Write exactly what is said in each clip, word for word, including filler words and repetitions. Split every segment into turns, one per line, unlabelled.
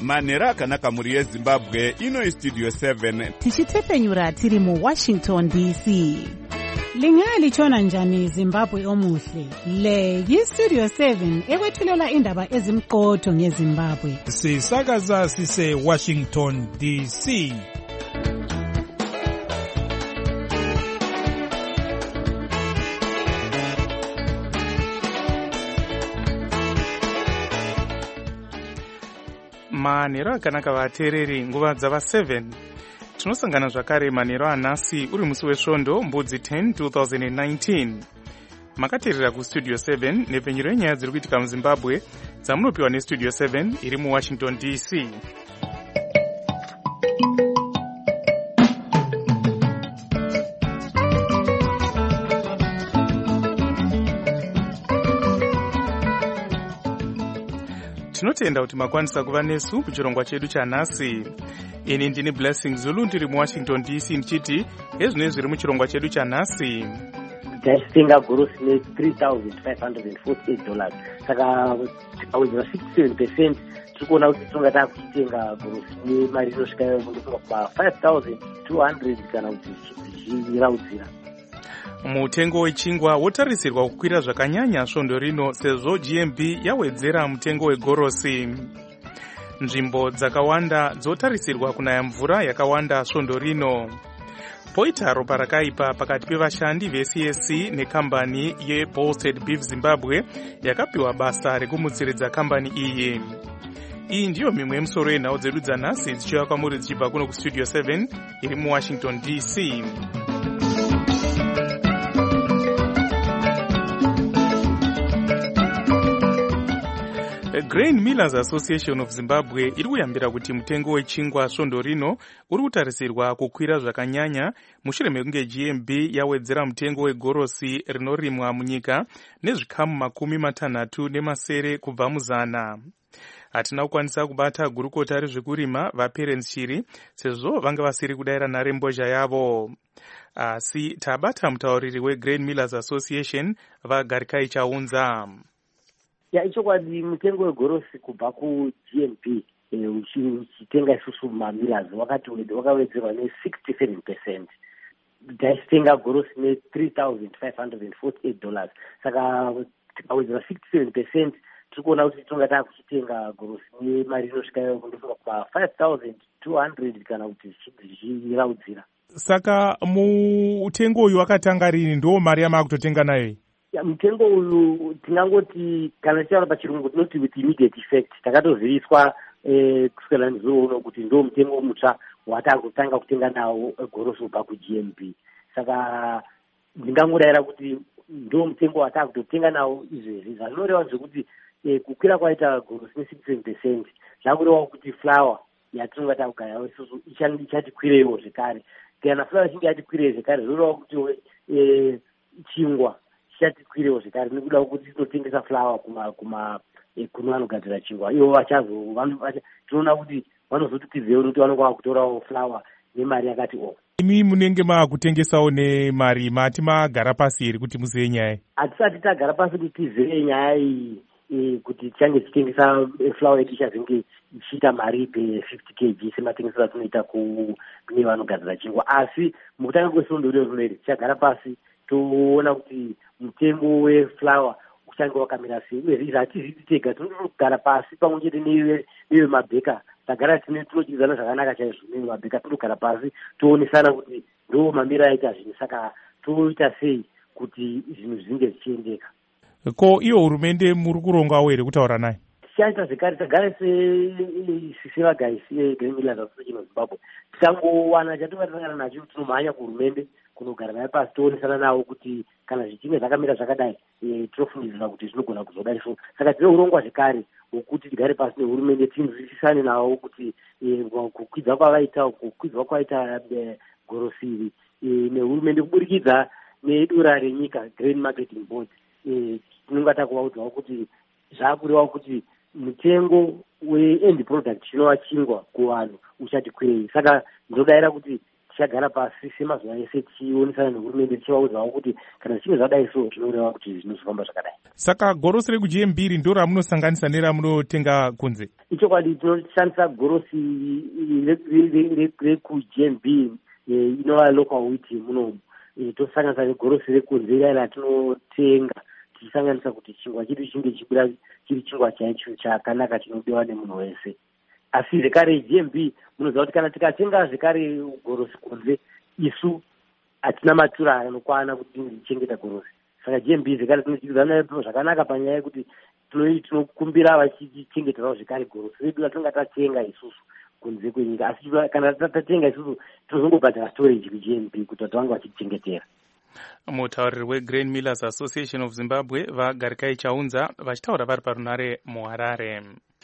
manhero akanaka mhuri yezimbabwe. Ino istudio seven
tichitepfenyura tiri muwashington D C. Lingalitshona njani Zimbabwe omuhle? Le yistudio seven ekwethulela indaba ezimqotho ngeZimbabwe.
Sisakaza sise Washington D C.
manhero akanaka vateereri, nguva dzava seven. Tinosangana zvakare manhero anhasi uri musi wesvondo mbudzi ten two thousand nineteen. Makateerera kustudio seven nepfenyuro yenyaya dziri kuitika muZimbabwe dzamunopiwa nestudio seven iri muWashington D C. Tinotenda kuti makwanisa kuva nesu muchirongwa chedu chanhasi. Ini ndini Blessing Zulu ndiri muWashington D C ndichiti ezvino zviri muchirongwa chedu chanhasi.
Taitenga gorosi ne three thousand five hundred forty-eight dollars. Saka tikawedzera sixty-seven percent tikuona kuti tonga takutenga gorosi nemari inosvika kuma five thousand two hundred kana kuti zvichiraudzira.
Mutengo wechingwa wotarisirwa kukwira zvakanyanya svondo rino sezvo G M B yawedzera mutengo wegorosi. Nzvimbo dzakawanda dzotarisirwa kunaya mvura yakawanda svondo rino. Poita ropa rakaipa pakati pevashandi ve-C S C nekambani yeBolstead Beef Zimbabwe yakapiwa basa rekumutsiridza kambani iyi. Iyi ndiyo mimwe yemusoro yenhau dzedu dzanhasi dzichiuya kwamuri dzichibva kuno kustudio seven iri muWashington D C. Grain Millers Association of Zimbabwe iri kuyambira kuti mutengo wechingwa svondo rino uri kutarisirwa kukwira zvakanyanya mushure mekunge G M B yawedzera mutengo wegorosi rinorimwa munyika nezvikamu makumi matanhatu nemasere kubva muzana. Hatina kukwanisa kubata gurukota rezvekurima vaParents Chiri sezvo vanga vasiri kudaira nharembozha yavo. Asi tabata mutauriri weGrain Millers Association vaGarikai Chaunza.
Ya ichokwadi mutengo wegorosi kubva kuG M B uchitenga isusu mamillers wakati wakawedzerwa ne sixty-seven percent. Taitenga gorosi ne three thousand five hundred forty-eight dollars. Saka tikawedzera sixty-seven percent tikuona kuti tonga takuchitenga gorosi nemari inosvika kuma five thousand two hundred kana kuti zvichiraudzira.
Saka mutengo uyu wakatanga rini? Ndo mari yamakutotenga nayo?
Ya mutengo uyu tingangoti kana tichitaura pachirungu tinoti with immediate effect. Takatoziviswa eh, kuswera nezvouno kuti ndo mutengo mutsva watakutanga kutenga nawo gorosi kubva kuG M B. Saka ndingangodayira kuti ndo mutengo watakutotenga nawo izvezvi. Zvanoreva zvekuti eh, kukwira kwaita gorosi ne sixty-seven percent zvakureva kuti flour yatinonga takugara isusu ichatikwireiwo zvekare. Kana flour ichinge yatikwirei zvekare zvoreva kuti eh, chingwa chatikwirewo zvekare nekuda kuti tinotengesa flour kuma kuma kune vanogadzira chingwa. Ivo vachazo tinoona kuti vanozotitizewo kuti vanonga vakutorawo flour nemari yakati o.
Imi munenge maakutengesawo nemari mati magara pasi iri kuti muzive nyaya?
Hatisati tagara pasi kuti tizive nyaya iyi kuti tichange tichitengesa flour yedu ichazenge ichiita mari pe-fifty kilograms sematengesero atinoita kune vanogadzira chingwa. Asi mukutanga kwesvondo rino rineri tichagara pasi toona kuti mutengo weflour uchange wakamira sei. Uye izvi hatizivi tega, tinotogara pasi pamwe chete nevemabheka tagara tinochidzana zvakanaka chaizvo nevemabheka. Tinogara pasi toonesana kuti ndo mamiro aita zvinhu, saka toita sei kuti zvinhu zvinge zvichiendeka.
Ko iyo hurumende muri kurongawo here kutaura naye?
Tichaita zvekare tagara sevagaisi veGrain Millers Association of Zimbabwe. Tisangowana chatingatangana nacho tinomhanya kuhurumende kunogara naye pasi toonesana nawo kuti kana zvichinge zvakamira zvakadai tinofungidzira kuti zvinogona kuzodai so. Saka tine urongwa zvekare hwokuti tigare pasi nehurumende tinzwisisane nawo kuti kukwidza kwavaita kukwidzwa kwaita gorosi iri nehurumende kuburikidza nedura renyika Grain Marketing Board tinonga takuvaudzwawo kuti zvaakurewa kuti mutengo we-end product chinova chingwa kuvanhu uchatikwirei. Saka ndinodayira kuti tichagara pasi semazuva ese tichionesana nehurumende tichivaudzawo kuti kana zvichinge zvadai so zvinoreva kuti zvinozofamba zvakadai.
Saka gorosi rekuji emu iri ndo ramunosanganisa neramunotenga kunze?
Ichokwadi tinoshandisa gorosi rekuji emu iri inova local wheat munomu, tosanganisa negorosi rekunze ira ratinotenga tichisanganisa kuti chingwa chedu chinge chibuda chiri chingwa chaicho chakanaka chinodiwa nemunhu wese. Asi zvekare G M B munoziva kuti kana tikatenga zvekare gorosi kunze isu hatina matura anokwana kuti tichengeta gorosi. Saka G M B zvekare tinochidzana zvakanaka panyaya yekuti tinokumbira vachichengetawo zvekare gorosi redu ratinenge tatenga isusu kunze kwenyika. Asi kana tatenga isusu tinozongobhadhara storage ku G M B kuti vange vachichengetera.
Mutauriri weGrain Millers Association of Zimbabwe vaGarikai Chaunza vachitaura vari parunare muHarare.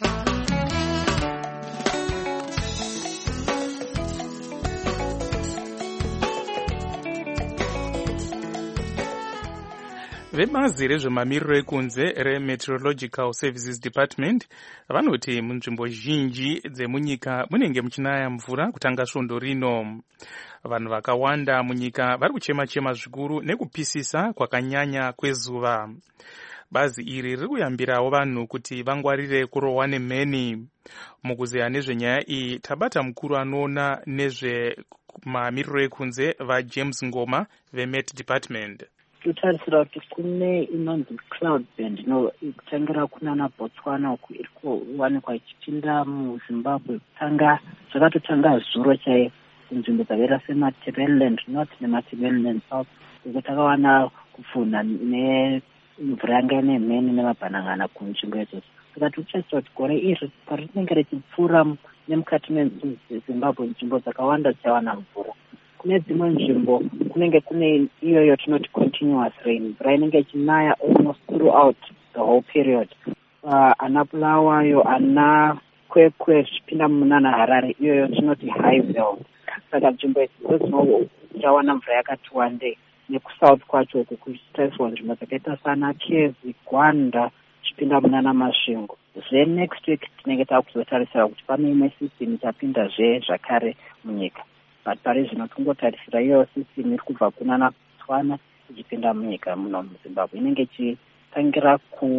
Vebazi rezvemamiriro ekunze reMeteorological Services Department vanoti munzvimbo zhinji dzemunyika munenge muchinaya mvura kutanga svondo rino. Vanhu vakawanda munyika vari kuchema-chema zvikuru nekupisisa kwakanyanya kwezuva. Bazi iri riri kuyambirawo vanhu kuti vangwarire kurohwa nemheni. Mukuzeya nezvenyaya iyi tabata mukuru anoona nezvemamiriro ekunze vaJames Ngoma veMet Department.
Tutarisira kuti kune inonzi cloud band inotangira kunana Botswana uku iri kuwanikwa ichipinda muZimbabwe kutanga zvakatotanga zuro chaiyo kunzvimbo dzakaita seMatabeleland North neMatabeleland South, uko takawana kupfunha nemvura yanga ine mheni nemabhanang'ana kunzvimbo idzodzo. Saka tichaita kuti gore iri parinenge richipfuura nemukati meZimbabwe nzvimbo dzakawanda dzichawana mvura. Kune dzimwe nzvimbo kunenge kune iyoyo tinoti continuous rain, mvura inenge ichinaya almost throughout the whole period. Uh, ana Bulawayo, ana Kwekwe zvichipinda munana Harare iyoyo tinoti high veld. Saka nzvimbo idzi dzinowana mvura yakati wandei. Nekusouth kwacho uku kuchitariswa nzvimbo dzakaita sana Kezi, Gwanda zvichipinda munana Masvingo. Zve next week tinenge takuzotarisira kuti pane imwe system ichapindazve zvakare munyika. But pari zvino tingotarisira iyo system iri kubva kunana Botswana ichipinda munyika muno muZimbabwe. Inenge ichitangira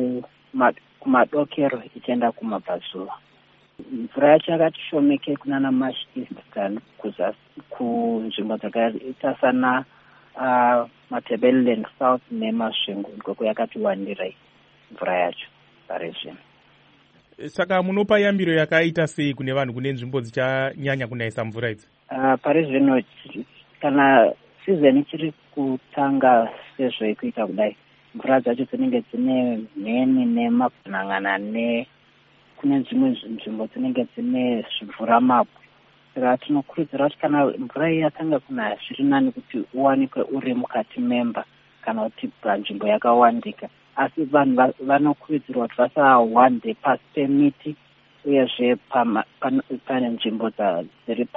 kumadokero ichienda kumabvazuva. Mvura yacho yakati shomeke kunana Mash East kuzasi kunzvimbo dzakaita sana uh, Matabeleland South neMasvingo ngoko yakati wandirai mvura yacho pari zvino.
Saka munopa yambiro yakaita sei kune vanhu kune nzvimbo dzichanyanya kunayisa mvura idzi?
Uh, pari zvino kana season ichiri kutanga sezvo kuita kudai, mvura dzacho dzinenge dzine mheni nemabhanang'ana ne kune dzimwe nzvimbo dzinenge dzine zvimvura mabwe. Saka tinokurudzira kuti kana mvura iyi yatanga kunaya zviri nani kuti uwanikwe uri mukati memba kana kuti panzvimbo yakawandika. Asi vanhu vanokurudzirwa kuti vasawande pasi pemiti uyezve pane nzvimbo dziri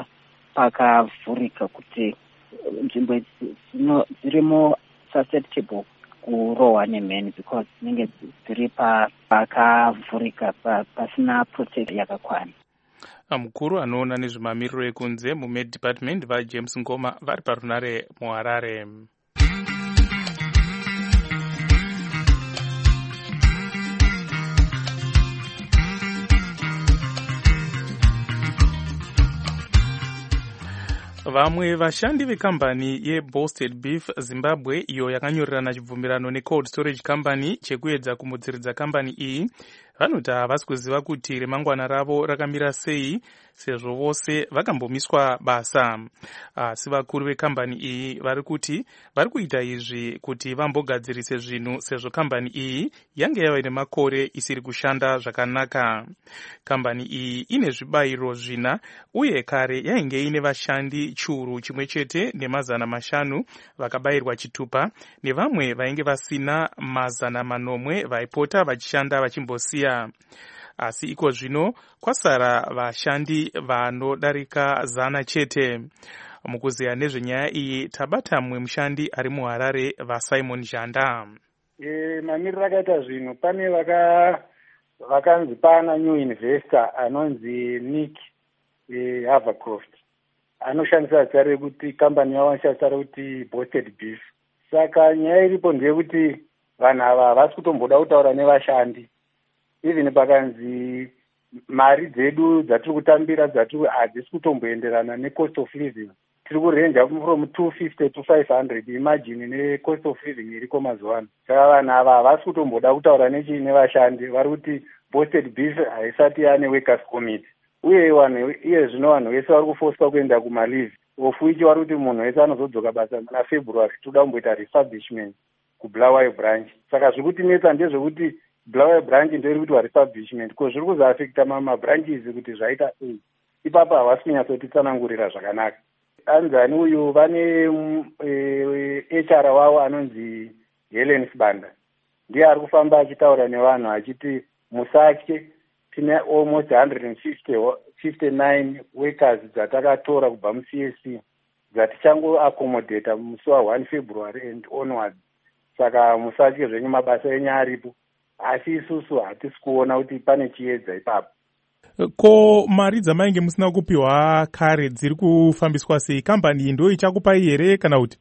pakavhurika kuti nzvimbo idzi dzirimo susceptible kurohwa nemheni because dzinenge dziri pakavhurika pasina protection yakakwana.
Mukuru anoona nezvemamiriro ekunze muMed Department vaJames Ngoma vari parunare muHarare. Vamwe vashandi vekambani yeBosted Beef Zimbabwe iyo yakanyorerana chibvumirano neCold Storage Company chekuedza kumudziridza kambani iyi vanoti havasi kuziva kuti remangwana ravo rakamira sei sezvo vose vakambomiswa basa. Asi vakuru vekambani iyi vari kuti vari kuita izvi kuti vambogadzirise zvinhu sezvo kambani iyi yange yava nemakore isiri kushanda zvakanaka. Kambani iyi ine zvibayiro zvina uye kare yainge ine vashandi churu chimwe chete nemazana mashanu vakabayirwa chitupa nevamwe vainge vasina mazana manomwe vaipota vachishanda vachimbosiya. Asi iko zvino kwasara vashandi vanodarika zana chete. Mukuzeya nezvenyaya iyi tabata mumwe mushandi ari muHarare vaSimon Janda.
E, mamiriro akaita zvino pane vaka vakanzi pana new investor anonzi Nick e, Havercroft. anoshandisa zita rekuti kambani yavo anoshandisa rekuti Boasted Beef. Saka nyaya iripo ndeyekuti vanhu ava havasi kutomboda kutaura nevashandi. Even pakanzi mari dzedu dzatiri kutambira dzatiri hadzisi kutomboenderana necost of living. Tiri kurenja from two fifty to five hundred, imagine necost of living iriko mazuva ano. Saka vanhu ava havasi kutomboda kutaura nechi nevashandi. Vari kuti Boasted Beef haisati yane workers committee. Uye vanhu iye zvino vanhu vese vari kufoswa kuenda kumalive. Of which vari kuti munhu wese anozodzoka basa muna February toda kumboita refurbishment kuBulawayo branch. Saka zviri kutinetsa ndezvekuti Bulawayo branch ndio iri kuitwa refurbishment. Ko zviri kuzoafekta mabranches kuti zvaita sei. Ipapo havasi kunyatsotitsanangurira zvakanaka. Anzani uyu vane H R wavo anonzi Helen Sibanda. Ndiye ari kufamba achitaura nevanhu achiti musatye, tine almost one hundred fifty-nine workers dzatakatora kubva mu-C S C dzatichango accommodata musi wa one February and onwards. Saka musatye zvenyu, mabasa enyu aripo, asi isusu hatisi kuona kuti pane chiedza ipapo.
Ko mari dzamainge musina kupiwa kare dziri kufambiswa sei? Kambani iyi ndo ichakupai here kana kuti?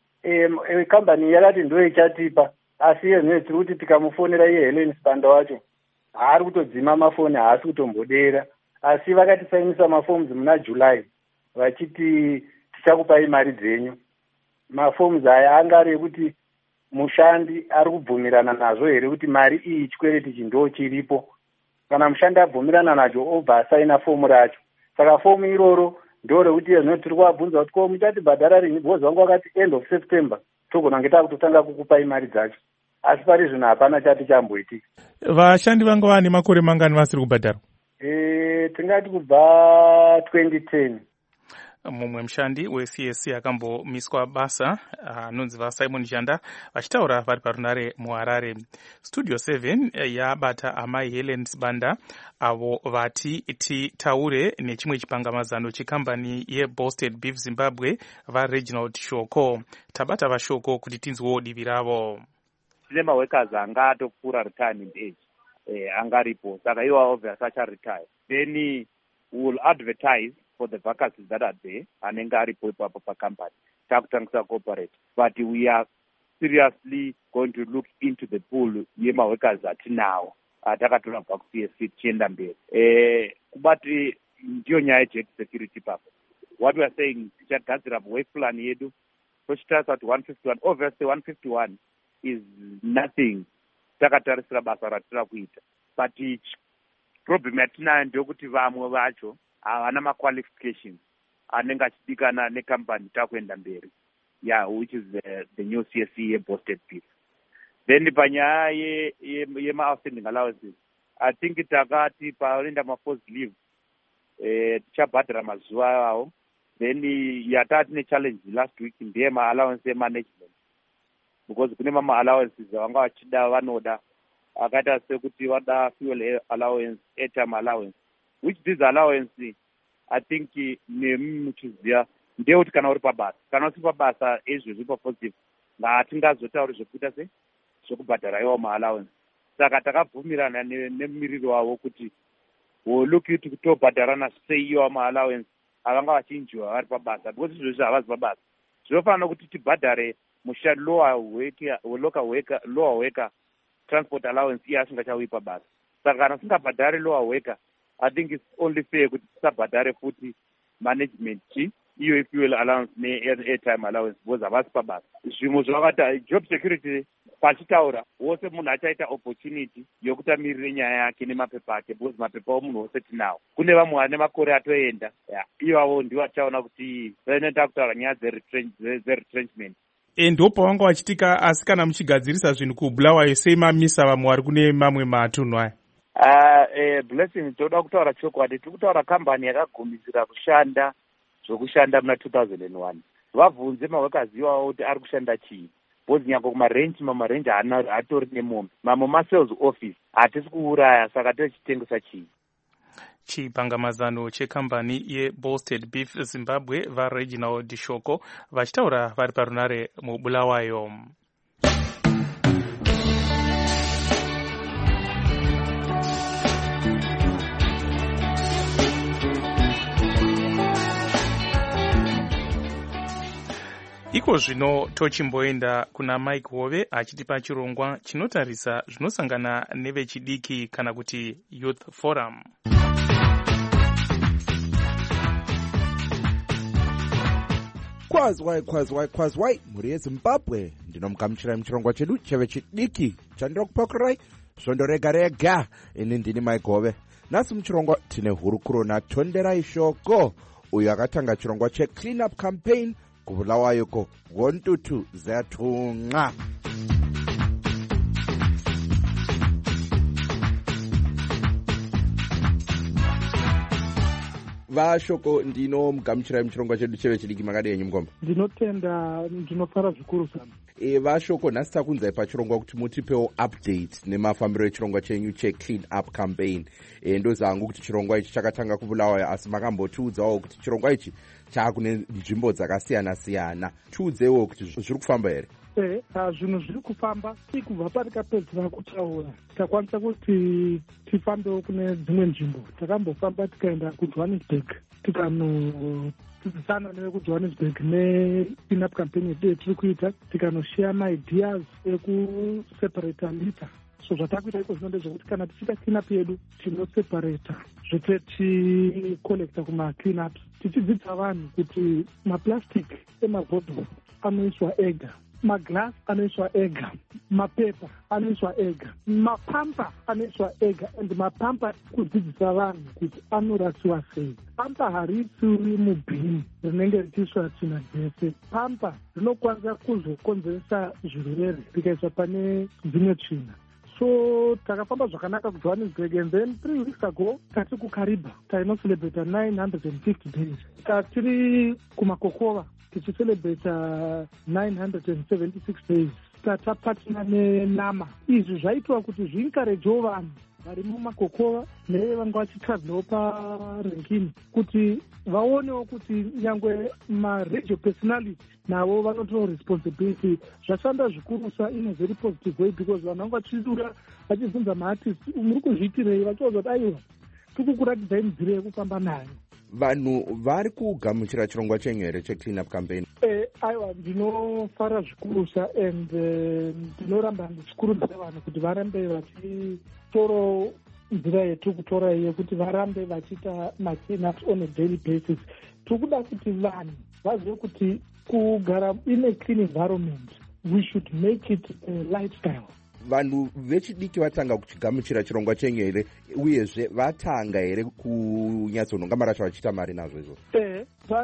E, kambani yakati ndo ichatipa, asi yezvino tiri kuti tikamufonera iye Helen Sibanda wacho haari kutodzima mafoni, haasi kutombodera. Asi vakatisainisa maforms muna July vachiti tichakupai mari dzenyu. Maforms aya anga ari ekuti mushandi ari kubvumirana nazvo here kuti mari iyi chikwereti ichi ndo chiripo. Kana mushandi abvumirana nacho obva asaina fomu racho. Saka fomu iroro ndo rekuti zvino tiri kuabvunza kuti ko muchatibhadhara rini? Bozi wangu wakati end of September togona kunge takutotanga kukupai mari dzacho. Asi pari zvino hapana chati chamboitika.
Vashandi vanga vane makore mangani vasiri kubhadharwa?
Eh, tingati kubva twenty ten.
Mumwe mushandi we-C S C akambomiswa basa anonzi uh, vaSimon Janda vachitaura vari parunare muHarare. Studio seven yabata amai Helen Sibanda avo vati titaure nechimwe chipangamazano chekambani yeBoasted Beef Zimbabwe vaReginald Shoko. Tabata vaShoko kuti tinzwewo divi ravo.
Tine maworkers anga atokura retirement age eh, angaripo, saka iwo obviously acharetire. Then we will advertise for the vacancies that are there anenge aripo ipapo pacompany takutangisa corporate, but we are seriously going to look into the pool yemaworkers atinawo atakatora kubva ku-C S C tichienda mberi. Eh, kubati ndiyo nyaya yejet security papo. What we are saying, tichagadzira work plan yedu tochitarisa kuti one fifty-one, obviously one fifty-one is nothing takatarisira basa ratira kuita, but problem yatinayo ndeyekuti vamwe vacho havana ma-qualifications anenge achidikana nekambani takuenda mberi, yeah, which is the, the new C S C yeBoasted Beef. Then panyaya yema-outstanding allowances, I think takati paenda ma-forced leave eh, tichabhadhara mazuva avo. Then yatati ne-challenge last week ndeye ma-allowance management, because kune mama-allowances vanga vachida vanoda akaita sekuti vada fuel allowance, airtime allowance, which this allowance I think nemuchiziva ndeyekuti kana uri pabasa, kana usiri pabasa ezvezvi papositive ngatingazotauri zvekuita se zvekubhadhara iwo ma-allowance. Saka takabvumirana nemumiriri wavo kuti woluki kuti kutobhadharana sei iwo ma-allowance avanga vachinjiwa vari pabasa, because izvezvi havazi pabasa. Zvinofanira kuti tibhadhare mushandi lower worker, local worker, lower worker transport allowance iye asingachauyi pabasa. Saka kana singabhadhari lower worker, I think it's only fair kuti tisabhadhare futi management chi iyo fuel allowance ne-airtime allowance because havasi pabasa. Zvimwe zvakati job security pachitaura wose munhu achaita opportunity yokuti amirire nyaya yake nemapepa ake, because mapepa omunhu wose tinawo. Kune vamwe vane makore atoenda, ivavo ndivo achaona kuti inoita kutaura nyaya dzeretrenchment.
E, ndo pavanga vachitika. Asi kana muchigadzirisa zvinhu kuBulawayo sei mamisa vamwe vari kune mamwe matunhu aya?
Uh, eh, blessing toda kutaura chokwadi, tiri kutaura kambani yakagumisira kushanda zvokushanda muna two thousand one. Vabvunze maworkers iwawo kuti ari kushanda chii, because nyange kumarenji mamarenji hatori nemombe, mamwe masales office hatisi kuuraya, saka tochitengesa chii.
Chipangamazano chekambani yeBoasted Beef Zimbabwe vaReginald Shoko vachitaura vari parunare muBulawayo. Iko zvino tochimboenda kuna Mike Hove achitipa chirongwa chinotarisa zvinosangana nevechidiki kana kuti Youth Forum.
Kwazwai kwazwai kwazwai muri yeZimbabwe ndinomugamuchirai muchirongwa chedu chevechidiki chandira kupakurai svondo rega rega. Ini ndini Mike Hove. Nhasi muchirongwa tine hurukuro naTonderai Shoko uyo akatanga chirongwa cheClean Up Campaign kubulawayoko Wontutu Zatunga. Vashoko ndino mugamuchirai muchirongwa chedu chevechidiki makadii yenyu mukomba?
Ndinotenda, ndinofara zvikuru sana.
E, vashoko nhasi takunzai pachirongwa kuti mutipewo update nemafambiro echirongwa chenyu cheClean Up Campaign. E, ndozangu kuti chirongwa ichi chakatanga kubulawayo asi makambotiudzawo kuti chirongwa ichi chaakune nzvimbo dzakasiyana siyana. Tiudzewo kuti zviri kufamba here?
Eh, zvinhu zviri kufamba. Kubva patikapedzera kutaura takwanisa kuti tifambewo kune dzimwe nzvimbo. Takambofamba tikaenda kuJohannesburg tikanodzidzisana nevekuJohannesburg neClean Up Campaign yedu yetiri kuita, tikanoshare maideas ekuseparata litter. So zvatakuita iko zvino ndezvekuti kana tichiita clean up yedu tinoseparata zvete ticollecta kuma clean ups, tichidzidza vanhu kuti maplastic emabhodhoro anoiswa ega, maglass anoiswa ega, mapepa anoiswa ega, mapampa anoiswa ega, and mapampa kudzidzisa vanhu kuti anorasiwa sei. Pampa harisiwi mubhini rinenge richiiswa tsvina dzese. Pampa rinokwanisa kuzokonzeresa zvirwere rikaiswa pane dzimwe tsvina. So takafamba zvakanaka kuJohannesburg, and then three weeks ago tati kuKariba tainocelebrata nine hundred fifty days. Tatiri kuMakokova tichicelebrata nine hundred seventy-six days. Tatapatina nenama. Izvi zvaitwa kuti zvinkarejewo vanhu vari muMakokova nevanga vachitravhelawo paRenkini kuti vaonewo kuti nyangwe ma-radio personality navo vanotorawo responsibility. Zvashanda zvikurusa in a very positive way because vanhu vanga vachidura vachibvunza maartist muri kuzviitirei, vachiudza kuti aiwa tiri kukuratidzai nzira yekufamba nayo.
Vanhu vari kugamuchira chirongwa chenyu here cheClean Up Campaign?
Eh, aiwa ndinofara zvikurusa, and ndinoramba uh, ndichikurudzira vanhu kuti varambe vachitorawo nzira yetiri kutora iyo kuti varambe vachiita maclean ups on a daily basis. Tiri kuda kuti vanhu vazive kuti kugara in a clean environment, we should make it a lifestyle.
Vanhu vechidiki vatanga kuchigamuchira chirongwa chenyu here uyezve vatanga here kunyatsonhonga maracho vachiita mari nazvo izvo?
Eh,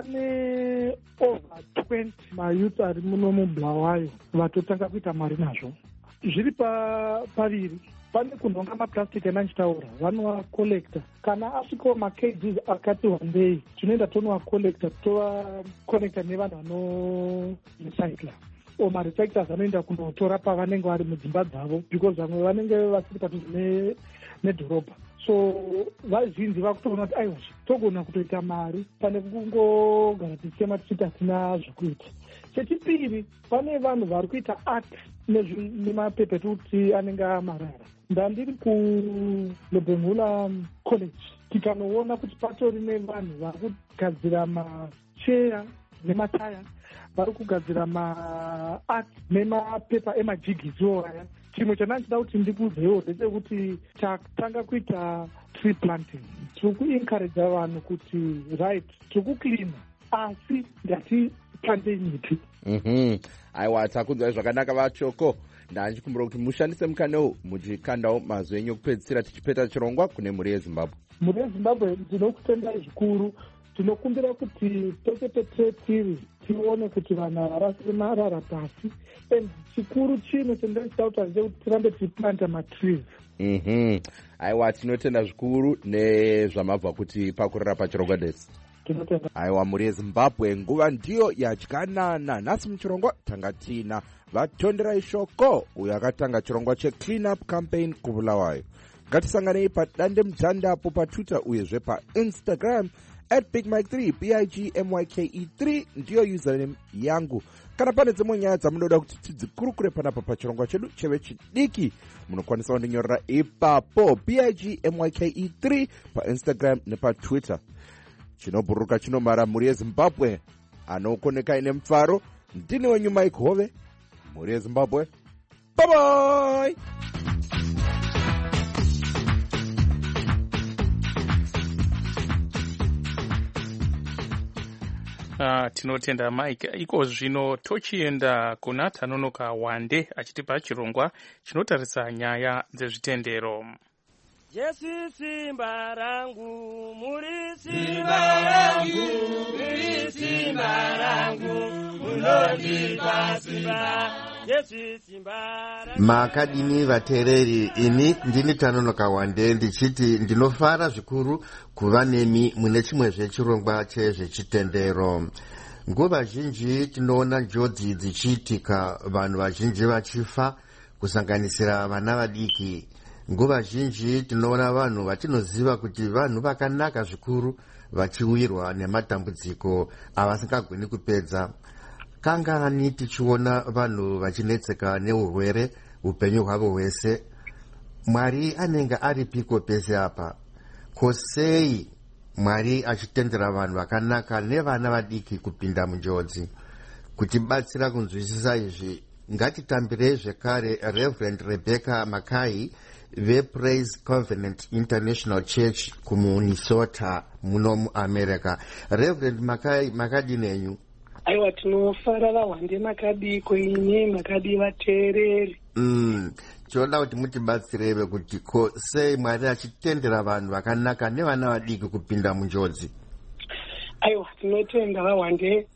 pane over twenty mayouth ari muno muBulawayo vatotanga kuita mari nazvo. Zviri paviri. Pane kunhonga maplastic anachitaura vanoacollecta. Kana asvikawo makgs akati wandei tinoenda tonoacollecta tovaconecta nevanhu vanorecycla. O marecyclers anoenda kunotora pavanenge vari mudzimba dzavo because vamwe vanenge vasiri padhuze nedhorobha. So vazhinji vakutoona kuti aiwa togona kutoita mari pane kungogara tichitema tichiti hatina zvekuita. Chechipiri, pane vanhu vari kuita art nemapepa ekuti anenge amarara. Ndandiri kuLobengula College tikanoona kuti patori nevanhu vari kugadzira macheya nemataya, vari kugadzira maart nemapepa emajigiziwo aya. Chimwe chanachida kuti ndikuudzewo ndechekuti takatanga kuita tree planting. Tiri kuencourage vanhu kuti right tiri kucleana asi ngatiplantei miti.
Mhm. Aiwa, takunzwai zvakanaka vachoko. Ndanchikumbira kuti mushandise mukanewo muchikandawo mazwi enyu okupedzisira tichipeta chirongwa kune mhuri yeZimbabwe.
Mhuri yeZimbabwe ndinokutendai zvikuru. Tinokumbira kuti pese pese tiri tione kuti vanhu havarasiri marara pasi, and chikuru chino chendinochida kuti kuti tirambe tichiplanta matrees.
Mhm. Aiwa, tinotenda zvikuru nezvamabva kuti pakurira pachirongwa desi. Aiwa, mhuri yeZimbabwe, nguva ndiyo yadyanana. Nhasi muchirongwa tanga tina vaTonderai Shoko uyo akatanga chirongwa cheClean Up Campaign kubulawayo. Ngatisanganei padande mutande apo paTwitter uyezve paInstagram at Big Mike three, B I G M Y K E three ndiyo username yangu. Kana pane dzimwe nyaya dzamunoda kuti tidzikurukure panapa pachirongwa chedu chevechidiki, munokwanisa kundinyorera ipapo B I G M Y K E three paInstagram nepaTwitter. Chinobhuruka chinomara mhuri yeZimbabwe, anokoneka ine mufaro ndini wenyu Mike Hove, mhuri yeZimbabwe. Bye bye.
Uh, tinotenda Mike. Iko zvino tochienda kuna Tanonoka Wande achitipa chirongwa chinotarisa nyaya dzezvitendero.
Jesu simba rangu, muri simba rangu, muri simba rangu, munondipa simba. Jesu simba rangu.
Makadini vatereri, ini ndini Tanonoka Wande ndichiti ndinofara zvikuru kuva nemi mune chimwe zvechirongwa chezvechitendero. Nguva zhinji tinoona njodzi dzichiitika, vanhu vazhinji vachifa, kusanganisira vana vadiki. Nguva zhinji tinoona vanhu vatinoziva kuti vanhu vakanaka zvikuru vachiwirwa nematambudziko avasingagoni kupedza. Kangani tichiona vanhu vachinetseka neurwere upenyu hwavo hwese. Mwari anenge aripiko pese apa? Kosei Mwari achitendera vanhu vakanaka nevana vadiki kupinda munjodzi? Kutibatsira kunzwisisa izvi, ngatitambire zvekare Reverend Rebecca Makai vePraise Covenant International Church kuMinnesota muno muAmerica. Reverend Makai, makadinenyu?
Aiwa, tinofara vaWande makadiko ine makadi vateereri.
Mm, choda kuti mutibatsireve kuti ko sei Mwari achitendera vanhu vakanaka nevana vadiki kupinda munjodzi?
Aiwa, tinotenda vaWande.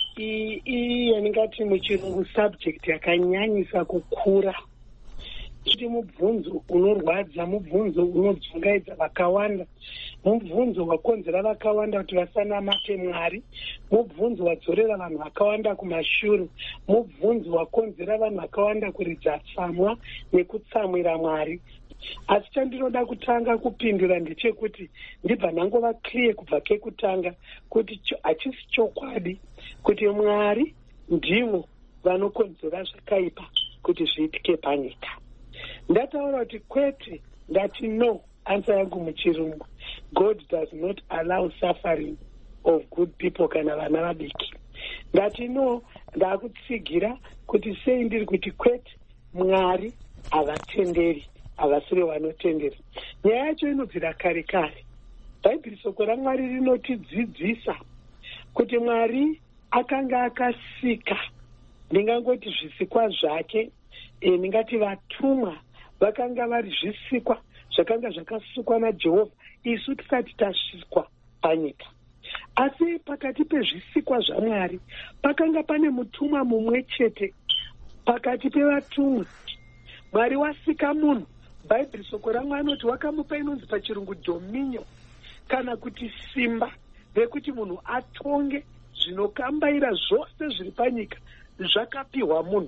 Iyi yaningati muchirungu subject yakanyanyisa kukura. Kuti mubvunzo unorwadza, mubvunzo unodzungaidza vakawanda, mubvunzo wakonzera vakawanda kuti vasanamate Mwari, mubvunzo wadzorera vanhu vakawanda kumashure, mubvunzo wakonzera vanhu vakawanda kuridza tsamwa nekutsamwira Mwari. Asi chandinoda kutanga kupindura ndechekuti ndibva ndangova clear kubva kekutanga kuti hachisi chokwadi kuti Mwari ndivo vanokonzera zvakaipa kuti zviitike panyika. Ndataura kuti kwete, ndati no, answer yangu muchirungu. God does not allow suffering of good people kana vana vadiki. Ndati no, ndakutsigira kuti sei ndiri kuti kwete, Mwari havatenderi, havasiri vanotendera. Nyaya yacho inobvira kare kare. Bhaibheri soko raMwari rinotidzidzisa kuti Mwari akanga akasika, ndingangoti zvisikwa zvake, e, ndingati vatumwa vakanga vari zvisikwa zvakanga zvakasukwa naJehovha isu tisati tasvikwa panyika. Asi pakati pezvisikwa zvaMwari pakanga pane mutumwa mumwe chete. Pakati pevatumwa Mwari wasika munhu. Bhaibheri soko raMwari anoti wakamupa inonzi pachirungu dominion, kana kuti simba rekuti munhu atonge zvinokambaira zvose zviri panyika zvakapiwa munhu.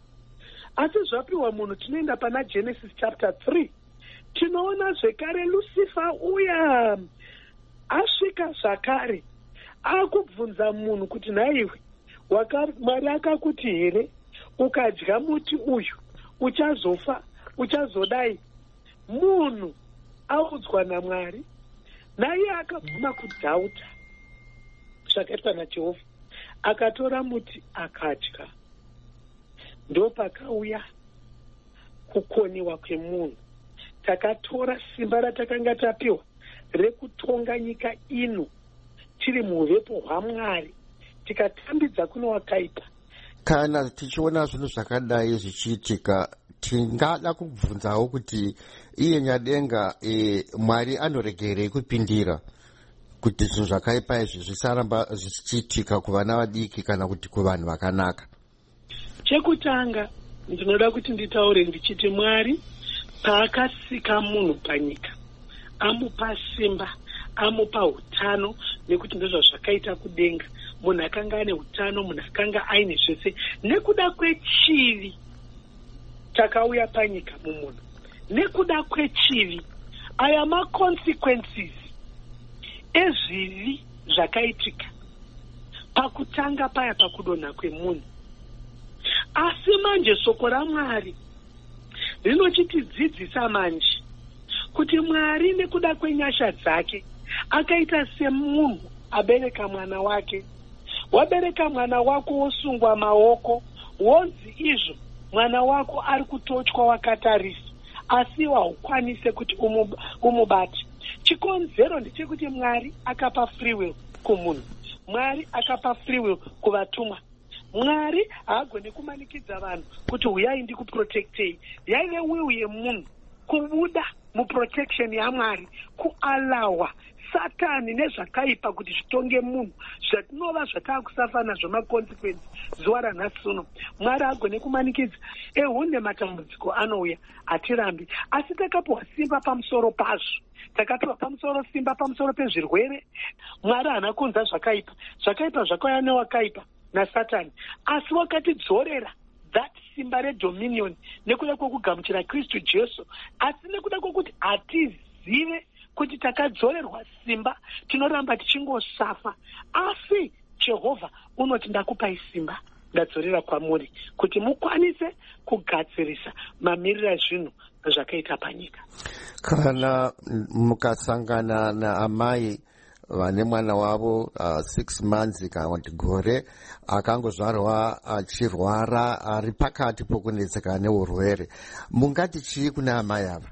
Asi zvapiwa munhu tinoenda pana Genesis chapter three. Tinoona zvekare Lucifer uya asvika zvakare akubvunza munhu kuti nhaiwe Mwari akakuti here ukadya muti uyu uchazofa, uchazodai? Munhu audzwa naMwari, naye akabvuma kudhauta zvakaitwa naJehovha, akatora muti akadya. Ndo pakauya kukoniwa kwemunhu. Takatora simba ratakanga tapiwa rekutonga nyika ino tiri muvepo hwaMwari, tikatambidza kuno wakaipa.
Kana tichiona zvinhu zvakadai zvichiitika, tingada kubvunzawo kuti iye nyadenga, e, Mwari anoregerei kupindira kuti zvinhu zvakaipa izvi zvisaramba zvichiitika kuvana vadiki kana kuti kuvanhu vakanaka?
Chekutanga ndinoda kuti nditaure ndichiti Mwari paakasika munhu panyika amupa simba, amupa utano, nekuti ndizvo zvakaita kudenga. Munhu akanga ane utano, munhu akanga aine zvese. Nekuda kwechivi takauya panyika mumunhu, nekuda kwechivi aya ma-consequences ezvivi zvakaitika pakutanga paya pakudonha kwemunhu. Asi manje soko raMwari rinochitidzidzisa manje kuti Mwari nekuda kwenyasha dzake akaita semunhu abereka mwana wake.
wabereka mwana wako wosungwa maoko, wonzi izvo mwana wako ari kutotywa wakatarisa, asi haukwanise kuti umubate. Chikonzero ndechekuti Mwari akapa free will kumunhu. Mwari akapa free will kuvatumwa. Mwari haagoni kumanikidza vanhu kuti uyai ndikuprotectei. Yaive will yemunhu kubuda muprotection yaMwari, kualawa Satani nezvakaipa kuti zvitonge munhu, zvatinova zvataakusafa nazvo maconsequence zuva ranhasi uno. Mwari haagoni kumanikidza. Ehunde matambudziko anouya, hatirambi, asi takapiwa simba pamusoro pazvo. Takapiwa pamusoro simba pamusoro pezvirwere. Mwari haana kunza zvakaipa. Zvakaipa zvakauya newakaipa naSatani, asi wakatidzorera that simba redominion nekuda kwokugamuchira Kristu Jesu, asi nekuda kwokuti hatizive kuti takadzorerwa simba, tinoramba tichingosafa. Asi Jehovha unoti ndakupai simba, ndadzorera kwamuri kuti mukwanise kugadzirisa mamiriro ezvinhu zvakaita panyika.
Kana mukasangana naamai vane mwana wavo uh, six months kana kuti gore akangozvarwa achirwara ari pakati pokunetseka neurwere, mungati chii kuna amai ava?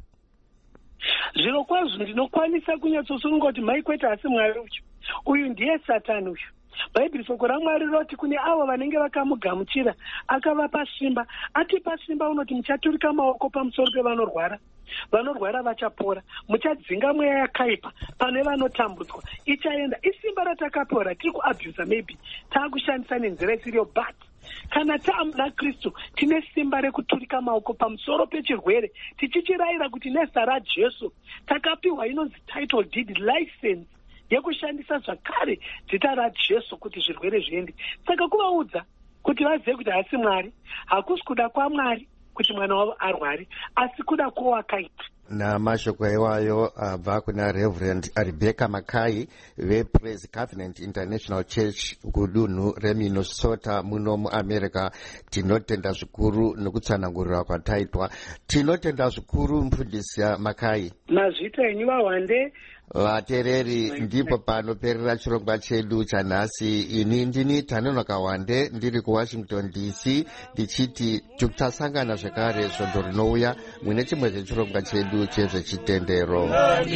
Zviro kwazvo ndinokwanisa kunyatsosununga kuti mai kwete asi Mwari uyu. Uyu ndiye Satani uyu. Bhaibheri soko raMwari roti kune avo vanenge vakamugamuchira akavapa simba. Atipa simba unoti muchaturika maoko pamusoro pevanorwara. Vanorwara vachapora. Muchadzinga mweya yakaipa pane vanotambudzwa. Ichaenda. Isimba ratakapiwa ratiri kuabuse maybe. Taakushandisa nenzira isiriyo, but kana taamuna Kristu tine simba rekuturika maoko pamusoro pechirwere, tichichirayira kuti nezita raJesu takapiwa inonzi title deed license yekushandisa zvakare dzita raJesu kuti zvirwere zviende. Saka kuvaudza kuti vazive kuti hasi Mwari, hakusi kuda kwaMwari kuti mwana wavo arware, asi kuda kwowakaita.
Namashoko iwayo abva kuna Reverend Rebecca Makai vePraise Covenant International Church kudunhu reMinnesota muno muAmerica. Tinotenda zvikuru nekutsanangurira kwataitwa. Tinotenda zvikuru mufundisi Makai.
Mazvita enyu vahwande.
Vatereri, ndipo panoperera chirongwa chedu chanhasi. Ini ndini Tanonoka Wande ndiri kuWashington D C ndichiti tichasangana zvakare svondo rinouya mune chimwe chechirongwa chedu chezvechitendero.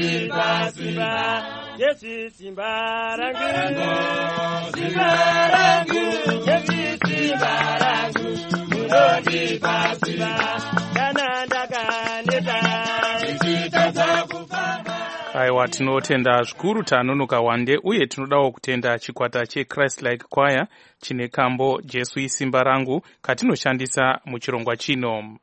Yesu simba rangu, simba rangu, Yesu simba rangu, munondipa simba, kana ndakaneta, ndichitadza kufamba.
Aiwa, tinotenda zvikuru Tanonoka Wande, uye tinodawo kutenda chikwata cheChrist Like Choir chine kambo Jesu isimba rangu katinoshandisa muchirongwa chino.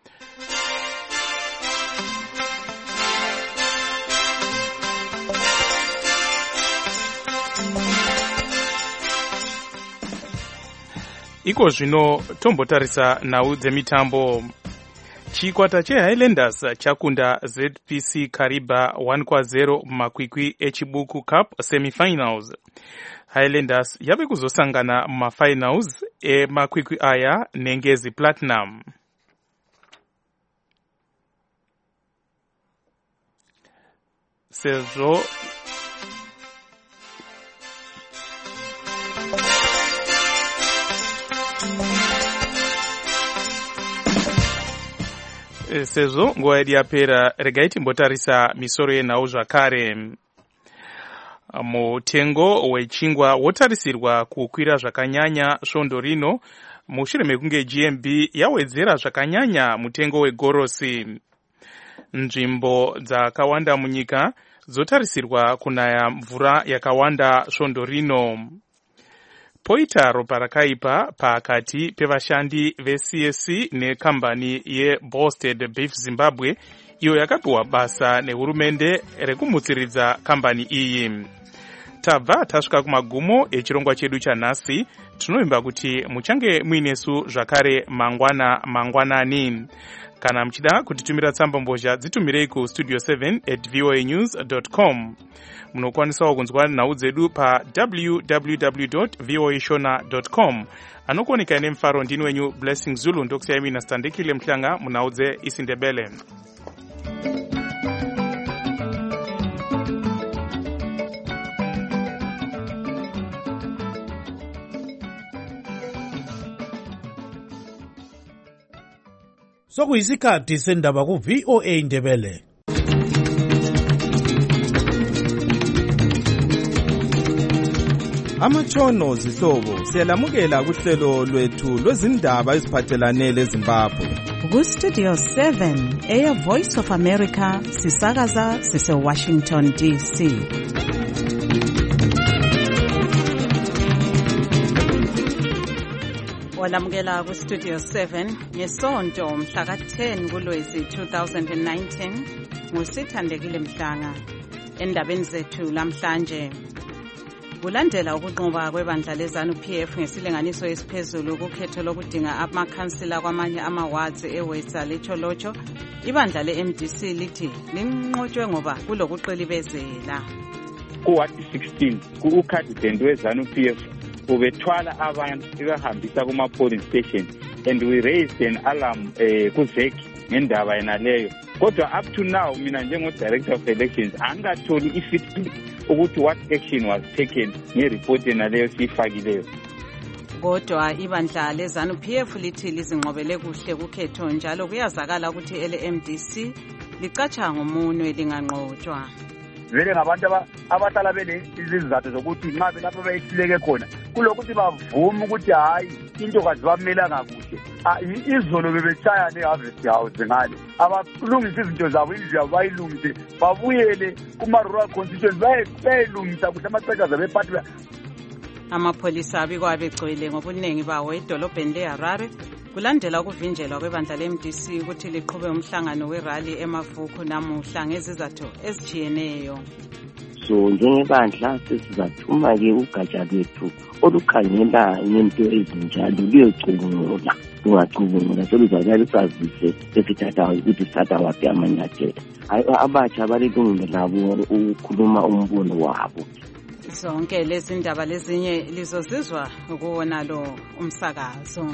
Iko zvino tombotarisa nhau dzemitambo. Chikwata cheHighlanders chakunda Z P C Kariba one kwa zero mumakwikwi echibuku Cup semifinals. Highlanders yave kuzosangana mumafinals emakwikwi aya neNgezi Platinum. Sezvo sezvo nguva yedu yapera, regai timbotarisa misoro yenhau zvakare. Mutengo wechingwa wotarisirwa kukwira zvakanyanya svondo rino mushure mekunge G M B yawedzera zvakanyanya mutengo wegorosi. Nzvimbo dzakawanda munyika dzotarisirwa kunaya mvura yakawanda svondo rino. Poita ropa rakaipa pakati pevashandi veC S C nekambani yeBosted Beef Zimbabwe iyo yakapiwa basa nehurumende rekumutsiridza kambani iyi. Tabva tasvika kumagumo echirongwa chedu chanhasi. Tinovimba kuti muchange muinesu zvakare mangwana mangwanani. Kana muchida kutitumira tsamba mbozha dzitumirei ku studio seven at voa news dot com. Munokwanisawo kunzwa nhau dzedu pa w w w dot voa shona dot com. Anokuoneka nemufaro ndini wenyu Blessing Zulu, ndokusiyamina Standekile Mhlanga munhau dzeIsindebele.
sokuyisikhathi sendaba ku-V O A Ndebele.
Amatshono zihlobo siyalamukela kuhlelo lwethu lwezindaba eziphathelane leZimbabwe.
Ku-Studio seven eya Voice of America sisakaza sise-Washington D C. Walamukela ku-Studio seven ngesonto mhla ka ten kuLwezi two thousand nineteen nguSithandekile Mhlanga. Endabeni zethu lamhlanje kulandela ukunqoba kwebandla leZANU-P F ngesilinganiso esiphezulu kukhetho lokudinga amakhansila kwamanye ama-wards eWesa leCholocho, ibandla le-M D C lithi linqotshwe ngoba kulokuqilibezela.
Ku-Ward sixteen ku-ukadident we-ZANU-P F ubethwala abantu ibahambisa kuma-polling station and we raised an alarm eh, kuzeki ngendaba yena leyo. Kodwa up to now mina njengo-director of elections angatholi i-feedback ukuthi what action was taken nge-report yena leyo siyifakileyo.
Kodwa ibandla leZANU-P F lithi lizinqobele kuhle kukhetho njalo kuyazakala ukuthi ele-M D C licatsha ngomunwe linganqotshwa.
Vele ngabantu abahlala benezizathu zokuthi nxa belapho beyihluleke khona kulokuthi bavume ukuthi hayi into kazibamelanga kuhle. Izolo bebetshaya ne-Harvest House ngale abalungisa izinto zabo indlela bayilungise babuyele kuma-rural constituency bayilungisa kuhle amacekaza bephathi.
Amapholisa abikwa begcwele ngobuningi bawo edolobheni le-Harare kulandela ukuvinjelwa kwebandla le-M D C ukuthi liqhube umhlangano werali emavuko namuhla ngezizathu ezijiyeneyo.
So njengebandla sesizathuma-ke ugatsha lwethu olukhangela ngento ezinjalo luyocubungula lungacubungula seluzakala lusazise esithathayo ukuthi sithatha waphi amanyathelo. Abatsha balilungile labo ukukhuluma umbono wabo.
Zonke lezi ndaba lezinye lizozizwa ukuwona lo umsakazo.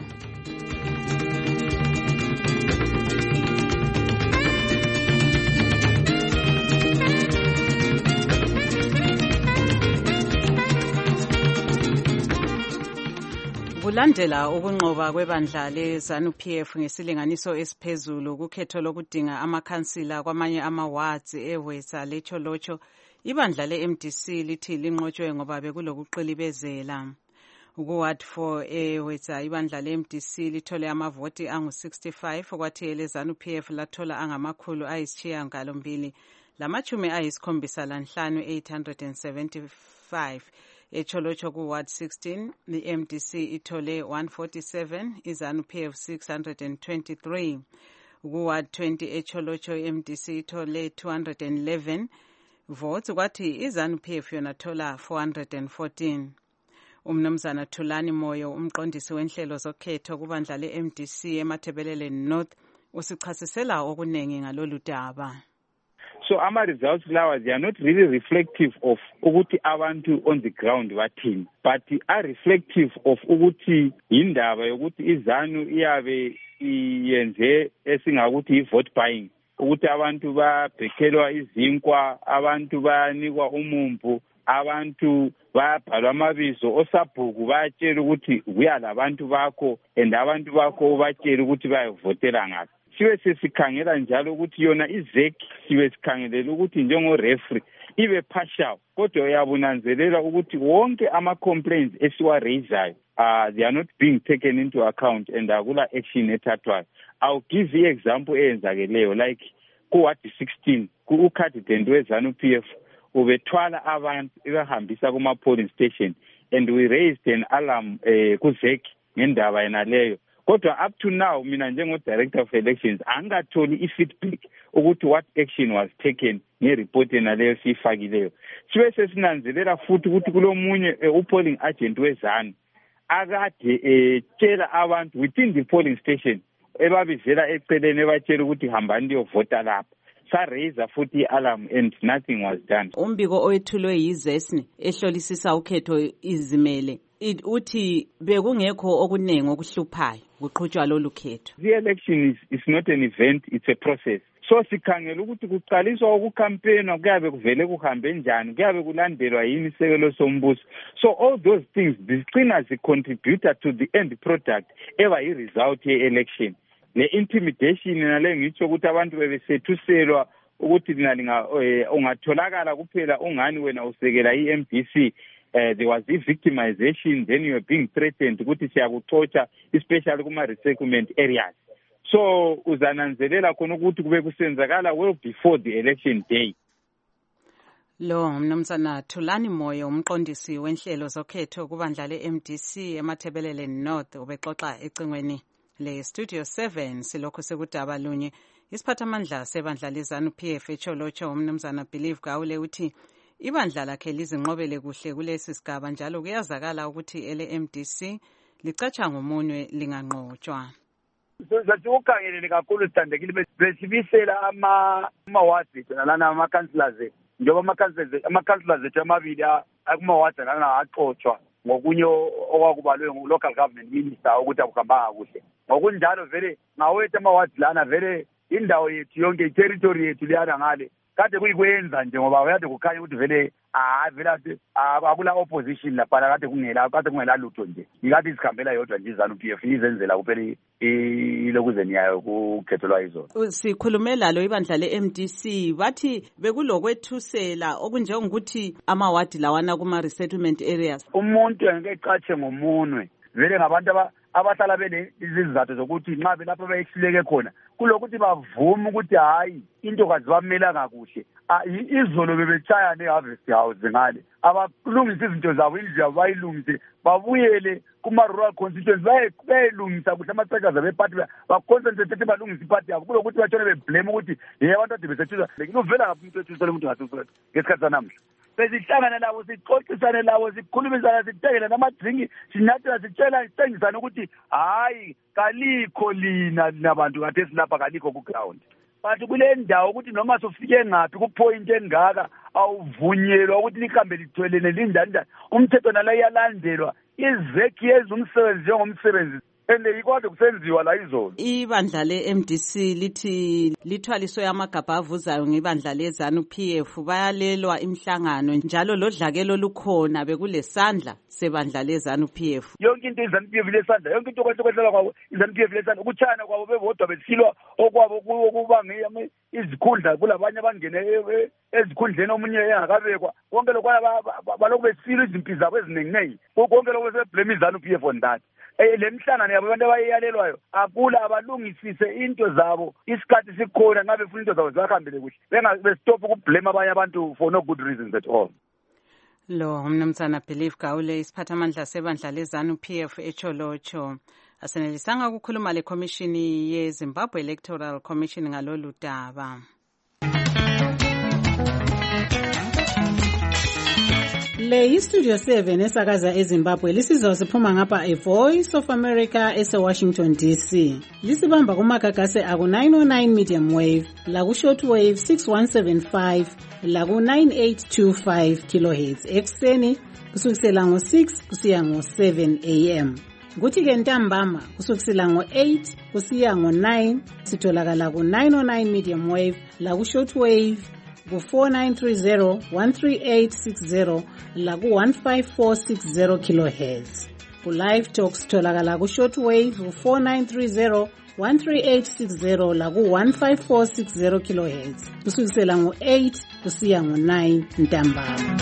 Kulandela ukunqoba kwebandla leZANU-P F ngesilinganiso esiphezulu kukhetho lokudinga amakhansila kwamanye ama-wards eWesa leCholocho, ibandla le-M D C lithi linqotshwe ngoba bekulokuqilibezela. Ku-Ward four eWesa ibandla le-M D C lithole amavoti angu sixty-five kwathi ele-ZANU-P F lathola angamakhulu ayisishiyagalombili lamachumi ayisikhombisa lanhlanu eight hundred seventy-five. eCholocho ku-Ward sixteen i-M D C ithole one forty-seven, iZANU-P F six hundred twenty-three. Ku-Ward twenty eCholocho i-M D C ithole two hundred eleven votes kwathi iZANU-P F yona thola four hundred fourteen. Umnumzana Thulani Moyo umqondisi wenhlelo zokhetho kubandla le-M D C eMathebelele North usichasisela okunengi ngalolu daba.
So ama-results lawa they are not really reflective of ukuthi abantu on the ground bathini, but are reflective of ukuthi indaba yokuthi iZANU iyabe iyenze esingakuthi i-vote buying, ukuthi abantu babhekelwa izinkwa, abantu bayanikwa umumbu, abantu bayabhalwa amabizo osabhuku bayatshela ukuthi buya labantu bakho and abantu bakho batshela ukuthi bayavotela ngaphi. Sibe sesikhangela njalo ukuthi yona izeki sibe sikhangelela ukuthi njengo-referee ibe partial, kodwa uyabunanzelela ukuthi wonke ama-complaints esiwa-raisayo uh, they are not being taken into account and akula action ethathwayo. I'll give you example eyenzakeleyo like ku-Ward sixteen ku-ukadident we-ZANU-P F ubethwala abantu ibahambisa kuma-polling station and we raised an alarm eh, kuzeki ngendaba yena leyo. Kodwa up to now mina njengo-director of elections angatholi i-feedback ukuthi what action was taken nge-report yena leyo siyifakileyo. Sibe sesinanzelela futhi ukuthi kulomunye uh, u-polling agent weZANU akade etshela uh, abantu within the polling station ebabizela eceleni ebatshela ukuthi hambani liyovota lapha. Sa-raise futhi i-alarm and nothing was done.
Umbiko owethulwe yizesni ehlolisisa ukhetho izimele uthi bekungekho okuningi okuhluphayo kuqhutshwa lolu khetho.
The election is, is not an event, it's a process. So sikhangela ukuthi kuqaliswa ukucampaign kuyabe kuvele kuhambe njani, kuyabe kulandelwa yini isekelo sombuso. So all those things zigcina zi-contributor to the end product eba yi-result ye-election.
le-intimidation nale ngitsho ukuthi abantu bebesethuselwa ukuthi lina ungatholakala kuphela ungani wena usekela i-M D C. Uh, there was i-victimization, then you were being threatened ukuthi siyakuxotsha, especially kuma-resettlement areas. So uzananzelela khona ukuthi kube kusenzakala well before the election day.
Lo mnumzana Thulani Moyo umqondisi wenhlelo zokhetho kubandla le-M D C eMathebelele North ubexoxa ecingweni le-Studio seven silokho sekudaba lunye. Isiphathamandla sebandla lezanu P F echolotsho umnumzana Believe Gawule uthi ibandla lakhe lizinqobele kuhle kulesi sigaba njalo kuyazakala ukuthi ele-M D C licatsha ngomunwe linganqotshwa.
Sathi ukhangelele kakhulu sithandekile besibisela ama-awards nalana ama-councillors njengoba ama-councillors ama-councillors ethu amabili akuma-awards nalana axotshwa ngokunye okwakubalwe ngu-local government minister ukuthi akuhambanga kuhle. Ngokunjalo vele ngawethu ama-awards lana vele indawo yethu yonke i-territory yethu liyana ngale kade kuyikwenza nje ngoba uyade kukhanya ukuthi vele ah vela akula opposition lapha kade kungela kade kungela lutho nje ikade isikhambela yodwa nje izanu P F izenzela kuphela ilokuzeni yayo kukhethelwa izona.
Sikhulumela lo ibandla le-M D C bathi bekulokwethusela okunjengokuthi ama-ward lawana kuma-resettlement areas.
Umuntu engeke ecatshe ngomunwe vele ngabantu abahlala bene izizathu zokuthi nxa belapho beyihluleke khona kulokuthi bavume ukuthi hayi into kazibamela kakuhle izolo bebetshaya ne-harvest house ngale abalungisa izinto zabo indlu bayilungise babuyele kuma-rural constituents bayilungisa kuhle amacekaza bephathi baconcentrate ukuthi balungisa iphathi yabo kulokuthi batshone beblame ukuthi ye abantu ade besethuswa uvela ngaphi umuntu wethusele umuntu ngathuswethu ngesikhathi sanamhla. Besihlangana labo sixoxisane labo sikhulumisana sitekela namadrinki sinathela sitshela sitengisana ukuthi hayi kalikho lina nabantu kade silapha kalikho ku-ground. But kule ndawo ukuthi noma sofike ngaphi ku-point engaka awuvunyelwa ukuthi lihambe lithwelene lindandani umthetho nala iyalandelwa izekhi yenza umsebenzi njengomsebenzi ende ikwazi kusenziwa la izolo.
Ibandla le-M D C lithi lithwaliswe amagabha avuzayo ngebandla lezanu P F bayalelwa imhlangano njalo lodlakelo lukhona bekulesandla sebandla lezanu P F.
Yonke into izanu P F lesandla yonke into kwethokwethelwa kwabo izanu P F lesandla ukutshana kwabo bebodwa besilwa okwabo kuba izikhundla kulabanye abangene ezikhundleni omunye engakabekwa konke lokho balokhu besilwa izimpi zabo eziningi konke lokho beseblame izanu P F on that. Le mhlangano yabo abantu abayiyalelwayo akula abalungisise into zabo isikhathi sikhona ngabe funa into zabo zibahambele kuhle bengabestop ukublame abanye abantu for no good reasons at all.
Lo umnumzana Believe Gawule isiphathamandla sebandla lezanu P F echolotsho asenelisanga ukukhuluma le commission ye Zimbabwe Electoral Commission ngalolu daba.
Le iStudio seven esakaza eZimbabwe lisizwa siphuma ngapha eVoice of America ese-Washington D C. Lisibamba kumagagase aku nine oh nine medium wave, laku short wave six one seven five, laku nine eight two five kilohertz ekuseni kusukisela ngo six kusiya ngo seven a m. Kuthi ke ntambama kusukisela ngo eight kusiya ngo nine sitholakala ku nine oh nine medium wave, laku short wave ku four nine three zero, one three eight six zero la ku one five four six zero kilohertz. Ku live talk sitholakala ku short wave ku four nine three zero, one three eight six zero la ku one five four six zero kilohertz kusukisela ngo eight kusiya ngo nine ntambama.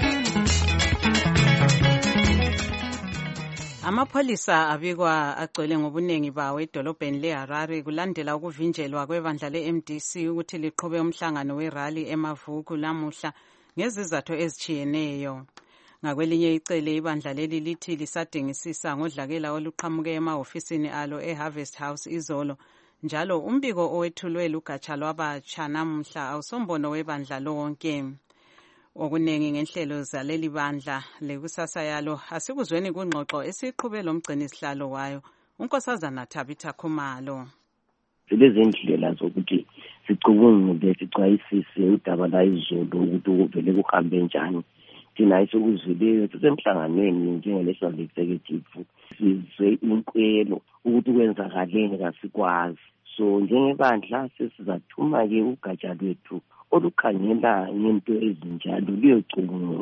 Amapholisa abikwa agcwele ngobunengi bawo edolobheni leHarare kulandela ukuvinjelwa kwebandla le-M D C ukuthi liqhube umhlangano werally eMavuku lamuhla ngezizathu ezichiyeneyo. Ngakwelinye icele ibandla leli lithi lisadingisisa ngodlakela oluqhamuke emahofisini alo eHarvest House izolo njalo umbiko owethulwe lugatsha lwabatsha namuhla awusombono webandla lonke. Okunengi ngenhlelo zaleli bandla lekusasa yalo asikuzweni kungxoxo esiqhube lomgcini sihlalo wayo unkosazana Thabitha Khumalo.
Lezindlela zokuthi sicubungule sicwayisise udaba la izolo ukuthi kuvele kuhambe njani thina isikuzile sisemhlanganweni njengelehlwa executive sizwe inkwelo ukuthi kwenzakaleni kasikwazi so njengebandla sesizathuma ke ugatsha lwethu olukhangela ngento ezinjalo liyocubungula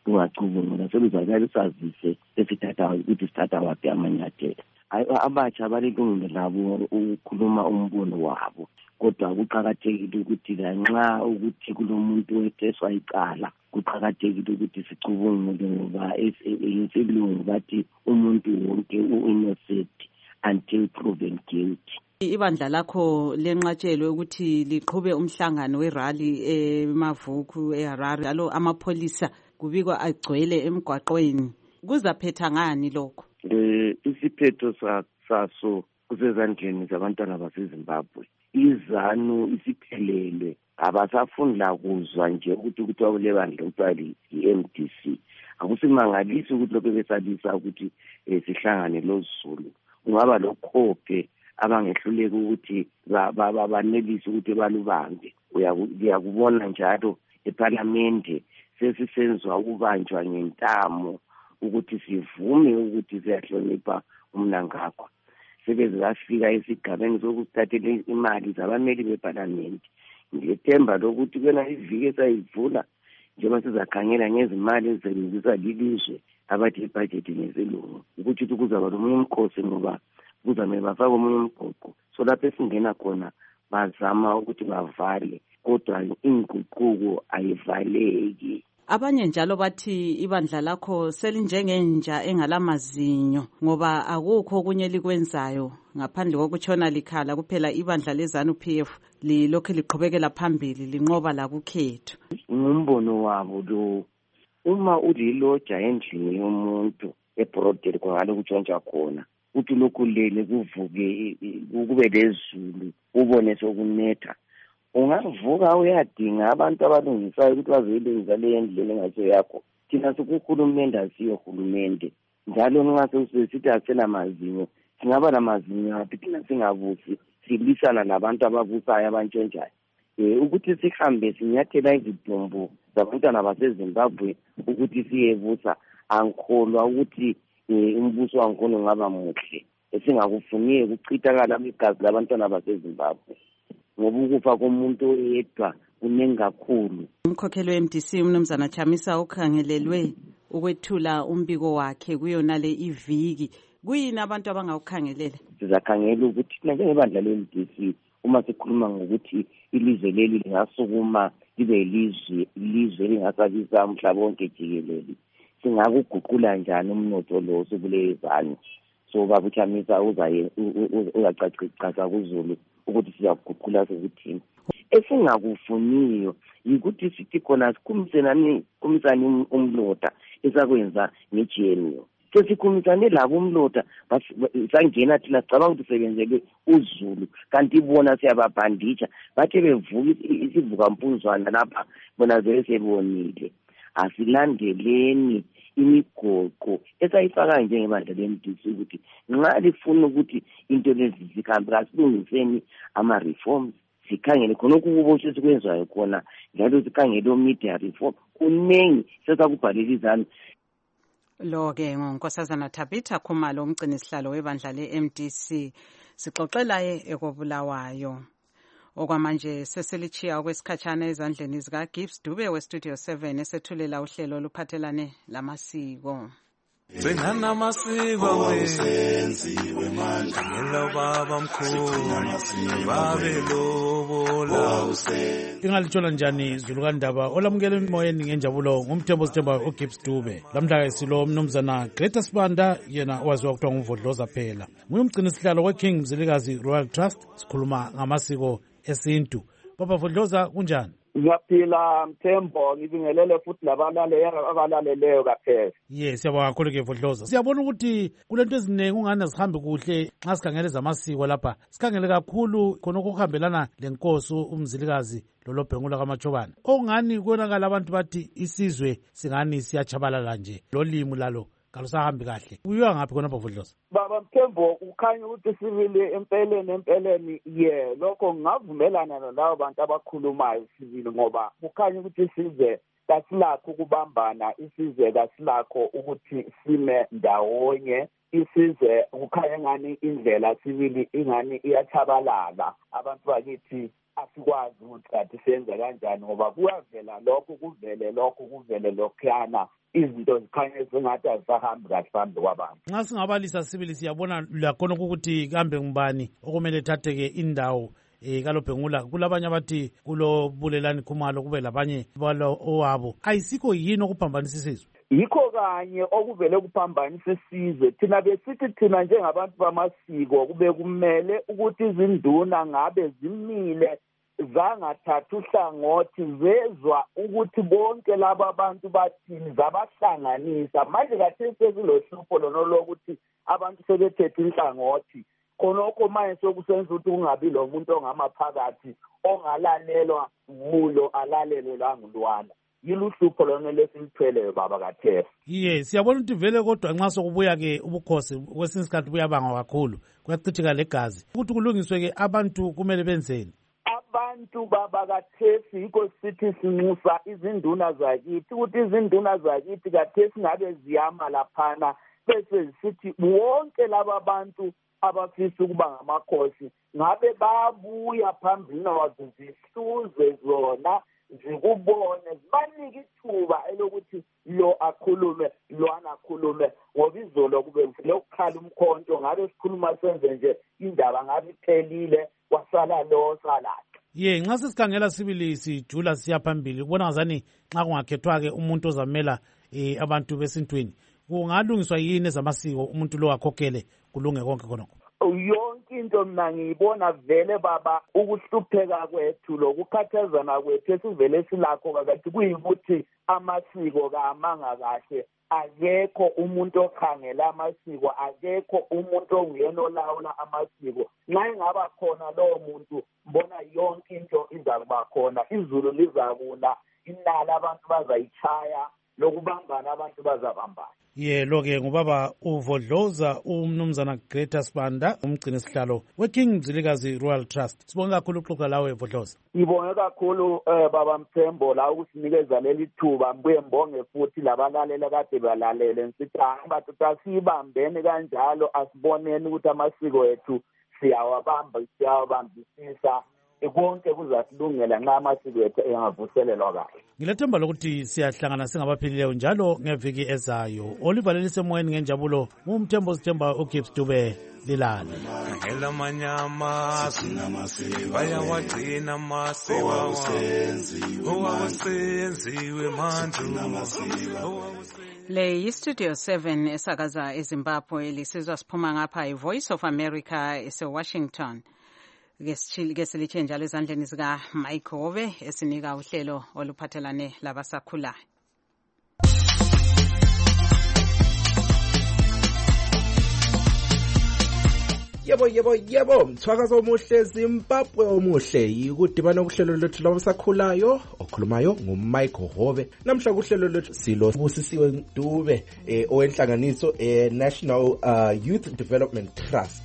kungacubungula seluzakala usazise esithatha ukuthi sithatha waphi amanyathelo. Abatsha balilungile labo ukukhuluma umbono wabo, kodwa kuqakathekile ukuthi lanxa ukuthi kulomuntu wetheswa icala kuqakathekile ukuthi sicubungule ngoba esilungu bathi umuntu wonke u-innocent until proven guilty.
Ibandla lakho lenqatshelwe ukuthi liqhube umhlangano werally eMavuku eHarare, alo amapholisa kubikwa agcwele emgwaqweni. Kuzaphetha ngani lokho?
Eh isiphetho saso kusezandleni zabantwana baseZimbabwe. Izanu isiphelele, abasafuni la kuzwa nje ukuthi ukuthi wabule bandla utwali i-M D C. Akusimangalisi ukuthi lokho besalisa ukuthi sihlangane loZulu. Kungaba lokhophe abangehluleka ukuthi banelise ukuthi balubambe. Uyakubona njalo eParliament sesisenzwa ukubanjwa ngentamo ukuthi sivume ukuthi siyahlonipha umnangakho. Sebeze bafika esigabeni sokuthathela imali zabameli beParliament. Ngiyethemba lokuthi kwena iviki esayivula njengoba sizakhangela ngezimali ezisebenzisa lilizwe abathi ibudget ngesilungu ukuthi kuzaba nomunye umkhosi ngoba kuzamele bafake omunye umgoqo. So lapho esingena khona bazama ukuthi bavale, kodwa inguquko ayivaleki.
Abanye njalo bathi ibandla lakho selinjengenja engalamazinyo ngoba akukho okunye likwenzayo ngaphandle kokutshona likhala kuphela. Ibandla leZANU P F lilokho liqhubekela phambili linqoba la kukhetho.
Ngumbono wabo lo, uma uliloja endlini yomuntu eBroadgate kwangalo kutshontsha khona uthi lokhu lele kuvuke kube lezulu ubone sokunetha, ungavuka uyadinga abantu abalungisayo ukuthi bazoyilungisa le ndlela engasiyo yakho. Thina sikuhulumende asiyo hulumende, njalo nxa sesithi asena mazinyo singaba namazinyo aphi thina singabusi silisana nabantu ababusayo abantshontshayo. Eh ukuthi sihambe sinyathela izidumbu zabantwana baseZimbabwe ukuthi siyebusa, angikholwa ukuthi umbuso wankhona ungaba muhle. Esingakufuniye kuchithakala igazi labantwana baseZimbabwe ngoba ukufa komuntu oyedwa kuningi kakhulu.
Umkhokheli we-M D C umnumzana Chamisa ukhangelelwe ukwethula umbiko wakhe kuyona le iviki. Kuyini abantu abangawukhangelela?
Sizakhangela ukuthi thina njengebandla le-M D C uma sikhuluma ngokuthi ilizwe leli lingasukuma libe ilizwe ilizwe elingasabisa umhlaba wonke jikelele, singakuguqula njani umnotho lo osukulezani. So baba uChamisa uzaye uyacacicaza kuZulu ukuthi siyaguqula sokuthini. Esingakufuniyo yikuthi sithi khona sikhumisenani kumisani umlota esakwenza nge-G N U. Sesikhumisane labo umlota sangena thina cabanga ukuthi sebenzele uZulu kanti bona siyababhanditsha bathe bevuka isivuka mpuzwana lapha bona vele sebonile. Asilandeleni imigoqo esayifaka njengebandla le-M D C ukuthi nxa lifuna ukuthi into lezi zikhambe kasilungiseni ama-reforms, sikhangele khona okukuboshwe sikwenzayo khona njalo sikhangele o-media reform kunengi sesakubhalela izanu.
Lo-ke nguNkosazana Tabitha Khumalo umgcini sihlalo webandla le-M D C sixoxelaye ekobulawayo. Okwamanje seselichiya okwesikhatshana ezandleni zikaGibbs Dube westudio seven esethulela uhlelo oluphathelane lamasiko.
Gcina amasiko wenziwe manje ngelo baba mkhulu babe lobola.
Ingalithola njani Zulu kaNdaba olamukela emoyeni ngenjabulo ngumthembo sithemba uGibbs Dube. Lamhla silo mnumzana Greta Sibanda yena owaziwa kuthiwa ngumvodloza phela. Nguye umgcini sihlalo weKing Mzilikazi Royal Trust, sikhuluma ngamasiko esintu. Baba Vodloza kunjani?
Ngiyaphila Mthembo, ngibingelele futhi labalale abalaleleyo kaphela.
Yes, siyabonga kakhulu ke Vodloza. Siyabona ukuthi kulento eziningi ungana zihambe kuhle nxa sikhangele zamasiko lapha. Sikhangele kakhulu khona okuhambelana lenkosi uMzilikazi lolobhengula kaMachobane. Ongani konakala abantu bathi isizwe singani siyachabalala nje. Lolimi lalo kalusahambi kahle. Uyiwa ngaphi khona Vodloza?
Baba Mthembo, ukhanya ukuthi sivile empeleni empeleni ye lokho ngingavumelana nalabo bantu abakhulumayo sivile ngoba ukhanya ukuthi size kasilakho ukubambana, isizwe kasilakho ukuthi sime ndawonye, isizwe ukhanya ngani indlela sivile ingani iyachabalala. Abantu bakithi asikwazi ukuthi kathi senze kanjani ngoba kuyavela lokho kuvele lokho kuvele lokhuyana izinto zikhanye sengathi azisahambi kahle phambi kwabantu.
Nxa singabalisa sibili siyabona lakhona ukuthi kambe ngubani okumele ethathe-ke indawo eh kalobhengula kulabanye abathi kulo Bulelani Khumalo kube labanye balo owabo ayisikho yini okuphambanisa isizwe?
Yikho kanye okuvele kuphambanisa isizwe. Thina besithi thina njengabantu bamasiko kube kumele ukuthi izinduna ngabe zimile zangathatha uhlangothi zezwa ukuthi bonke laba abantu bathini zabahlanganisa. Manje kathesi sekulohlupho lono lokuthi abantu sebethethe inhlangothi. Khonokho manje sokusenza ukuthi kungabi lo muntu ongamaphakathi ongalalelwa ngulo alalelelwa ngulwana. Yiluhlupho lona lesilithweleyo baba kaThefa.
Ye siyabona ukuthi vele kodwa nxa sokubuya ke ubukhosi kwesinye isikhathi buyabanga kakhulu kuyachithika legazi ukuthi kulungiswe ke abantu kumele benzeni?
Abantu baba kaThefa yikho sithi sinxusa izinduna zakithi ukuthi izinduna zakithi kaThefa ngabe ziyama laphana bese sithi wonke laba bantu abafisa ukuba ngamakhosi ngabe babuya phambili wazo zihluze zona zikubone zibanike ithuba elokuthi lo akhulume lwana akhulume ngoba izolo kube lokukhala umkhonto ngabe sikhuluma senze nje indaba ngabe iphelile kwasala lo salayo.
Ye nxa sisikhangela sibili sijula siya phambili kubona ngazani nxa kungakhethwa-ke umuntu ozamela eh, abantu besintwini kungalungiswa yini ezamasiko umuntu lo akhokhele kulunge konke khonokho?
Yonke into mina ngiyibona vele baba ukuhlupheka kwethu lokukhathazana kwethu esivele silakho kakathi kuyikuthi amasiko kamanga kahle. Akekho umuntu okhangela amasiko, akekho umuntu onguyena olawula amasiko. Nxa ingaba khona lowo muntu mbona yonke into izakuba khona, izulu lizakuna, inala abantu bazayitshaya, lokubambana abantu bazabambana.
Ye lo-ke ngubaba uVodloza umnumzana Greta Sibanda umgcini sihlalo weKing Mzilikazi Royal Trust. Sibonge kakhulu ukuxoxa lawe Vodloza.
Ngibonge kakhulu eh baba Mthembo la ukusinikeza leli thuba, mbuye mbonge futhi labalalela kade balalele nsithi abantu tasibambene kanjalo asiboneni ukuthi amasiko ethu siyawabamba siyawabambisisa konke kuzasilungela nxa amasiko ethu engavuselelwa kahle.
Ngilethemba lokuthi siyahlangana singabaphilileyo njalo ngeviki ezayo. Oliver lelisemoyeni ngenjabulo ngumthembo sithemba uGibbs Dube lilale.
Ngela manyama sinamasiko bayawagcina amasiko owasenziwe manje.
Le yiStudio seven esakaza eZimbabwe lisizwa siphuma ngapha iVoice of America eseWashington. Ke silitshe njalo ezandleni zika Mike Hove esinika uhlelo oluphathelane labasakhulayo.
Yebo yebo yebo mthwakazo omuhle Zimbabwe omuhle yikudibana kuhlelo lethu labasakhulayo okhulumayo nguMike Hove. Namhla kuhlelo lethu silo Busisiwe Dube eh owenhlanganiso eh National uh, Youth Development Trust.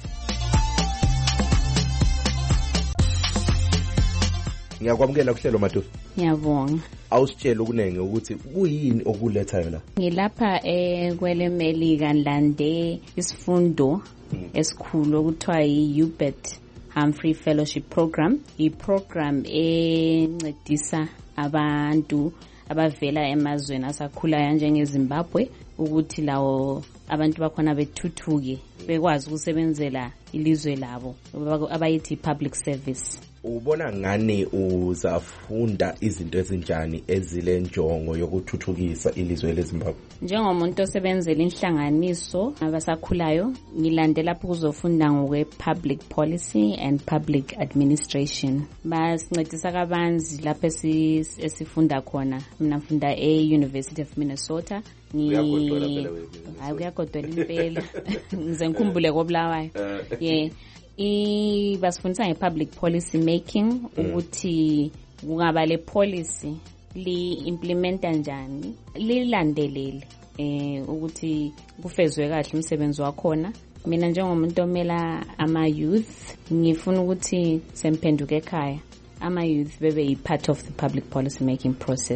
Ngiyakwamukela kuhlelo Matufu.
Ngiyabonga.
Awusitshela ukunenge ukuthi kuyini okulethayo la?
Ngilapha eh kwele Melika Ndlande isifundo esikhulu okuthiwa yi-U B E T Humphrey Fellowship Program. I-program encedisa abantu abavela emazweni asakhulayo njengeZimbabwe ukuthi lawo abantu bakhona bethuthuke bekwazi ukusebenzela ilizwe labo abayithi public service.
Ubona ngani uzafunda izinto ezinjani ezile njongo yokuthuthukisa ilizwe leZimbabwe?
Njengomuntu osebenzela inhlanganiso abasakhulayo ngilandela lapho kuzofunda ngokwe public policy and public administration. Basincedisa kabanzi lapho esifunda khona. Mina ngifunda e-University of Minnesota. Hayi kuyagodola impela. Ngize ngikhumbule koBulawayo. Yeah. I basifundisa nge-public policy making ukuthi kungaba le policy li implementa njani lilandelele eh ukuthi kufezwe kahle umsebenzi wakhona. Mina njengomuntu omela ama youth ngifuna ukuthi semphenduke ekhaya ama youth bebe yi part of the public policy making process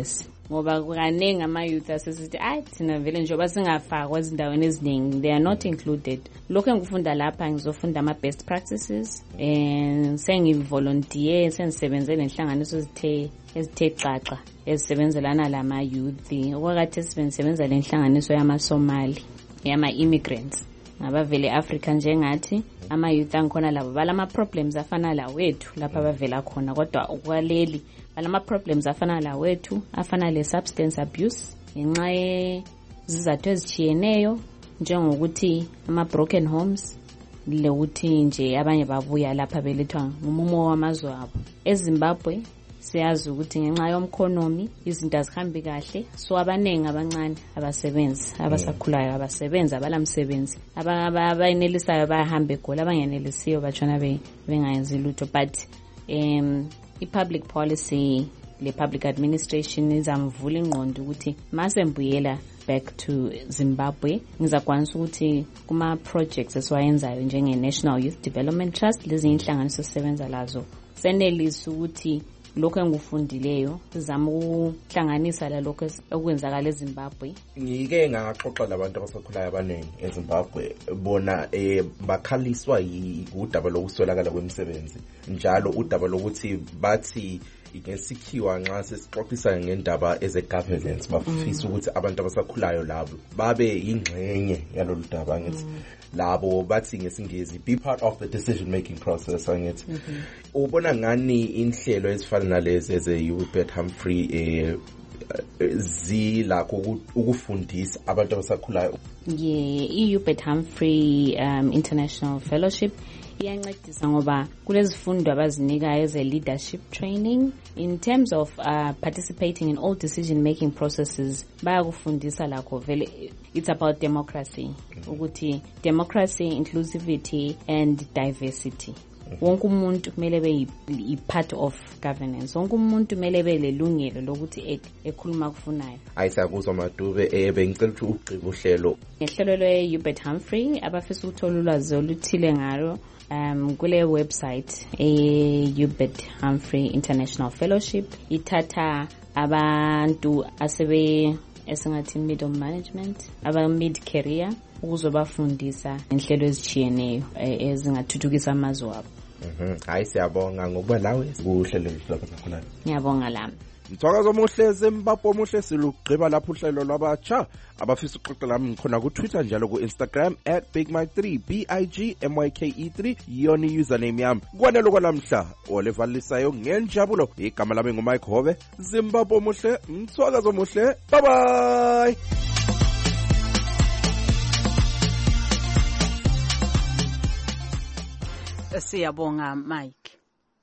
ngoba kaningi ama-youth asesithi ayi thina vele njengoba singafakwa ezindaweni eziningi, they are not included. Lokhu engifunda lapha ngizofunda ama-best practices, um sengivolontiye, sengisebenzele inhlanganiso ezithe ezithe xaxa ezisebenzelana lama-youth. Okwakade sibengisebenza le nhlanganiso yama-Somali, yama-immigrants, ngabavele e-Africa njengathi. Ama-youth angikhona labo balama-problems afana la wethu lapha abavela khona, kodwa ukwaleli balama-problems afana la wethu, afana le-substance abuse ngenxa yezizathu ezitshiyeneyo, njengokuthi ama-broken homes, lokuthi nje abanye babuya lapha belethwa ngumumo wamazwe abo. EZimbabwe siyazi ukuthi ngenxa yomkhonomi izinto azihambi kahle, so abaningi abancane abasebenzi, abasakhulayo abasebenzi, abalamsebenzi, abayenelisayo bayahamba egoli, abangenelisiyo batshona bengayenzi lutho. But um i-public policy, le public administration izamvula ingqondo ukuthi mase mbuyela back to Zimbabwe ngizakwanisa ukuthi kuma projects esiwayenzayo njenge-National Youth Development Trust, lezi inhlanganiso sisebenza lazo, senelisa ukuthi lokho engikufundileyo sizama ukuhlanganisa la lokho okwenzakala eZimbabwe.
Ngike ngaxoxa labantu abasakhulayo abaningi eZimbabwe, bona eh bakhaliswa udaba lokuswelakala kwemisebenzi, njalo udaba lokuthi bathi ingesikhiwa nxa sesixoxisa ngendaba eze governance bafisa ukuthi abantu abasakhulayo labo babe ingxenye yalolu daba. Ngithi labo bathi ngesingezi be part of the decision making process. Angithi ubona ngani inhlelo ezifana nalezi eze-Hubert Humphrey eh zilakho ukufundisa abantu abasakhulayo?
Yeah, i-Hubert Humphrey um, International Fellowship iyancedisa ngoba kulezifundo abazinikayo eze leadership training in terms of uh, participating in all decision making processes. Bayakufundisa lakho vele it's about democracy, ukuthi democracy, inclusivity and diversity. Wonke umuntu kumele be i-part of governance, wonke umuntu kumele be lelungelo lokuthi ekhuluma kufunayo.
Ayisakuzwa Madube eh bengicela ukuthi ugqibe uhlelo
ngehlelo lwe-Hubert Humphrey abafisa ukuthola ulwazi oluthile ngalo um kule website e-Hubert Humphrey International Fellowship ithatha abantu asebe esingathi middle management, aba mid career, ukuzobafundisa inhlelo ezitshiyeneyo ezingathuthukisa amazwe abo.
Mhm, hayi siyabonga ngokuba lawe kuhlelo lwabakhona.
Ngiyabonga lami.
Mthwakazi omuhle Zimbabwe omuhle silugqiba lapho uhlelo lwabatsha abafisa uxoxa lami ngikhona ku Twitter njalo ku Instagram at big mike three B I G M Y K E three yona username yami. Kwanele kwalamhla olevalisayo ngenjabulo igama lami nguMike Hove. Zimbabwe omuhle, mthwakazi omuhle, bye bye.
Siyabonga Mike.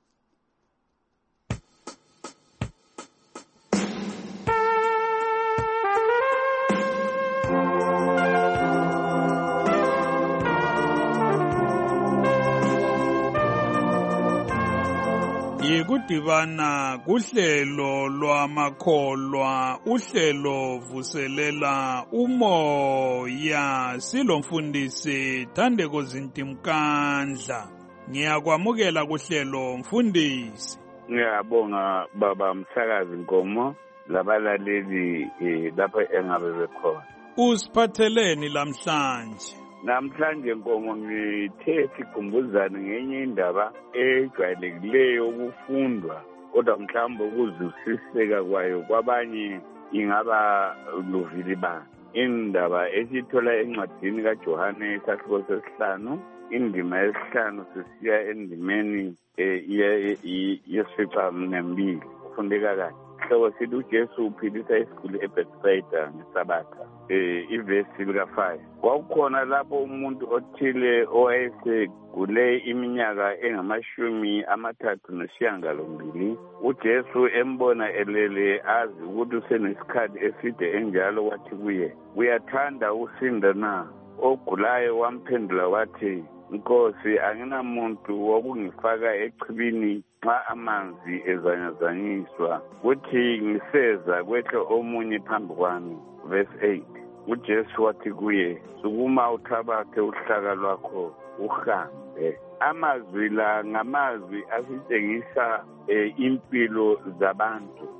Yikudibana kuhlelo lwamakholwa, uhlelo vuselela umoya, silomfundisi Thandeko Zintimkandla. Ngiyakwamukela kuhlelo mfundisi.
Ngiyabonga baba Msakazi Nkomo labalaleli lapha engabe bekhona.
Usiphatheleni lamhlanje?
Namhlanje Nkomo ngithe sikhumbuzane ngenye indaba ejwayelekileyo ukufundwa kodwa mhlawumbe ukuzwisiseka kwayo kwabanye ingaba luvilibani. Indaba esithola encwadini kaJohane isahluko sesihlanu, indima yesihlanu sisiya endimeni yesificaminwembili. Ufundeka kahle. Hlobo sithi uJesu uphilisa isiguli eBethsaida ngeSabatha. Eh ivesi lika five. Kwakukhona lapho umuntu othile owayesegule iminyaka engamashumi amathathu nesishiyagalombili. uJesu embona elele azi ukuthi usenesikhathi eside enjalo wathi kuye, uyathanda usinda na? Ogulayo wamphendula wathi, Nkosi, anginamuntu wokungifaka echibini xa amanzi ezanyazanyiswa, kuthi ngiseza kwehle omunye phambi kwami. Verse eight. uJesu wathi kuye, sukuma uthabathe uhlaka lwakho uhambe. Amazwi la ngamazwi asitshengisa impilo zabantu.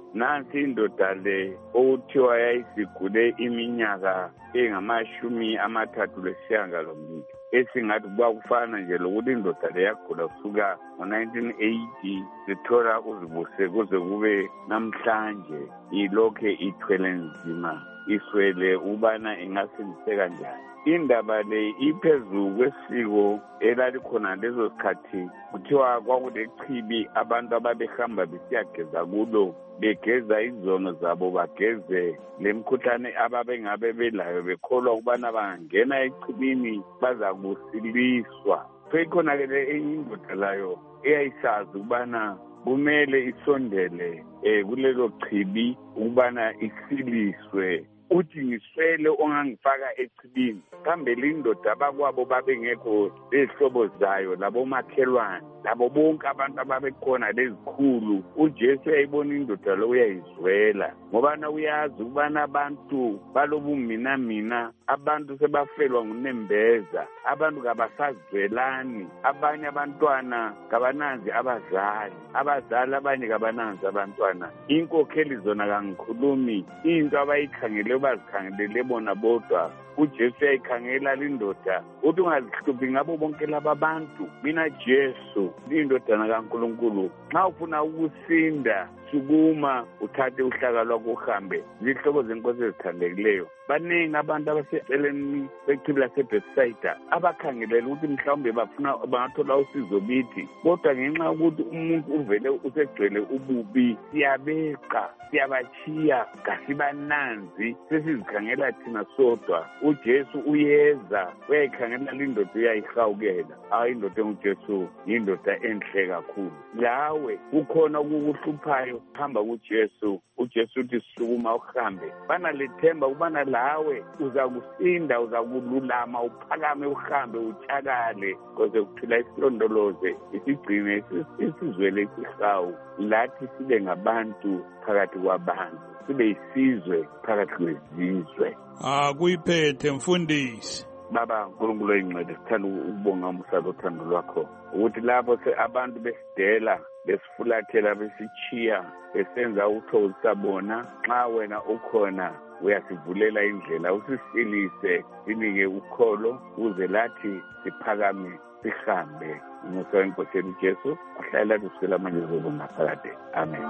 nansi indoda le okuthiwa yayisigule iminyaka engamashumi amathathu lesishiyagalombili esingathi kuba kufana nje lokuthi indoda le yagula kusuka ngo-nineteen eighty sithola uzibuse kuze kube namhlanje ilokhe ithwele nzima iswele ubana ingasindiseka njani. Indaba le iphezulu kwesiko elalikhona lezo sikhathi kuthiwa kwakulechibi abantu ababehamba besiyageza kulo begeza izono zabo bageze lemkhuhlane ababengabe belayo bekholwa ukubana bangena echibini baza kusiliswa. Fekhona-ke le enye indoda layo eyayisazi ukubana kumele isondele um kulelo chibi ukubana isiliswe uthi ngiswele ongangifaka echibini kambe lindoda abakwabo babengekho lezihlobo zayo labomakhelwane labo bonke abantu ababekhona lezikhulu uJesu yayibona indoda lo uyayizwela ngoba na uyazi ukubana abantu balobumina mina abantu sebafelwa ngunembeza abantu kabasazwelani abanye abantwana kabananzi abazali abazali abanye kabananzi abantwana inkokheli zona kangikhulumi into abayikhangele bazikhangelele bona bodwa uJesu yayikhangela lindoda uthi ungazihluphi ngabo bonke laba bantu mina Jesu indodana kaNkulunkulu nxa ufuna ukusinda sukuma uthathe uhlaka lwakho uhambe zihlobo zenkosi ezithandekileyo baningi abantu abaseceleni kwechibi laseBethsaida abakhangelela ukuthi mhlawumbe bafuna bangathola usizo bithi kodwa ngenxa yokuthi umuntu uvele usegcwele ububi siyabeqa siyabachiya kasibananzi sesizikhangela thina sodwa uJesu uyeza uyayikhangela lindoda uyayihawukela hayi indoda enguJesu yindoda enhle kakhulu lawe kukhona ukukuhluphayo hamba kuJesu uJesu uthi sukuma uhambe banalethemba ukubana lawe uzakusinda uzakululama uphakame uhambe utshakale koze kuphila isilondoloze isigcine isizwele isihawu lathi sibe ngabantu phakathi kwabantu sibe isizwe phakathi kwezizwe.
Akuyiphethe mfundisi.
Baba uNkulunkulu oyincede sithanda ukubonga umsalo uthando lwakho ukuthi lapho abantu besidela besifulathela besichiya besenza ukuthokozisa bona nxa wena ukhona uyasivulela indlela usisilise sinike ukholo uze lathi siphakame sihambe umusa wenkosi yethu Jesu ahlala lathi kusukela manje zobo ngaphakade amen.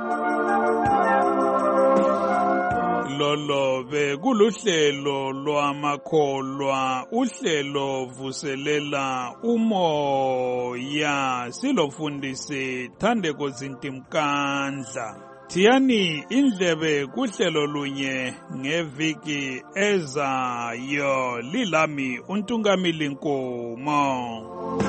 Lolo bekuluhlelo lwamakholwa uhlelo vuselela umoya silofundisi Thandeko Zintimkandla. Thiyani indlebe kuhlelo lunye ngeviki ezayo lilami uNtungamili Nkomo.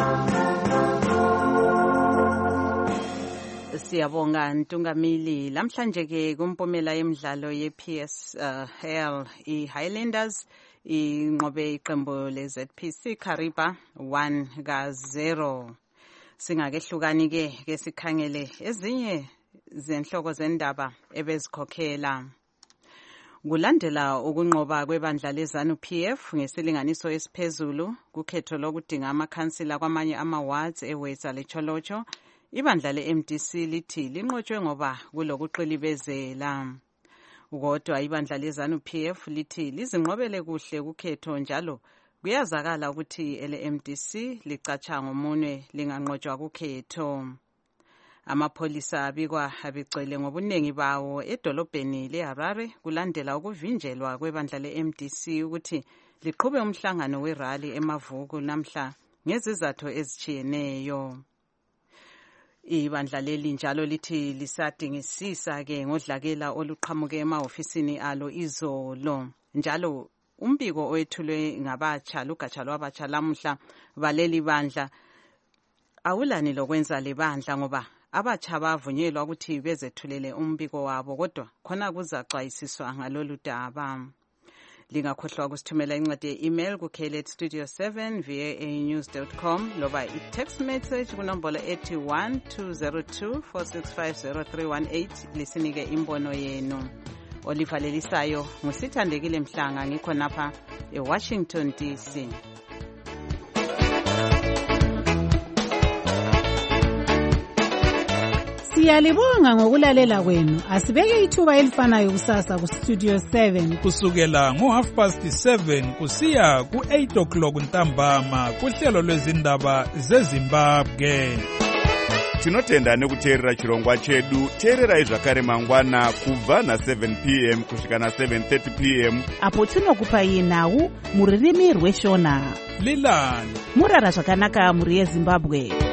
Siyabonga Ntungamili. Lamhlanje ke kumpumela yemidlalo ye-P S L i-Highlanders inqobe iqembu le-Z P C Kariba one ka zero. Singakehlukani ke ke sikhangele ezinye zenhloko zendaba ebezikhokhela. Kulandela ukunqoba kwebandla leZANU P F ngesilinganiso esiphezulu kukhetho lokudinga amakhansila kwamanye ama-wards eWesa leCholocho, ibandla le-M D C lithi linqotshwe ngoba kulokuqilibezela. Kodwa ibandla leZANU P F lithi lizinqobele kuhle kukhetho njalo kuyazakala ukuthi ele-M D C licatsha ngomunwe linganqotshwa kukhetho. Amapholisa abikwa abigcwele ngobunengi bawo edolobheni leHarare kulandela ukuvinjelwa kwebandla le-M D C ukuthi liqhube umhlangano werally emavuku namhla ngezizathu ezitshiyeneyo. Ibandla leli njalo lithi lisadingisisa ke ngodlakela oluqhamuke emahofisini alo izolo. Njalo umbiko owethulwe ngabatsha lugatsha lwabatsha lamuhla baleli bandla awulani lokwenza lebandla ngoba abatsha bavunyelwa ukuthi bezethulele umbiko wabo kodwa khona kuzaxwayisiswa ngalolu daba. Lingakhohlwa kusithumela incwadi ye-email ku k l at studio seven v a a news dot com loba i-text message kunombolo ethi one two zero two four six five zero three one eight lisinike imbono yenu. Olivalelisayo ngusithandekile Mhlanga ngikho napha eWashington D C.
Siyalibonga ngokulalela kwenu. Asibeke ithuba elifanayo kusasa ku Studio seven
kusukela ngo half past seven kusiya ku eight o'clock ntambama kuhlelo lwezindaba zeZimbabwe.
Tinotenda nekuteerera chirongwa chedu. Teererai zvakare mangwana kubva na seven p m kusvika na seven thirty p m
apo tinokupai nhau muririmi rweshona.
Lilani
murara zvakanaka muri yeZimbabwe.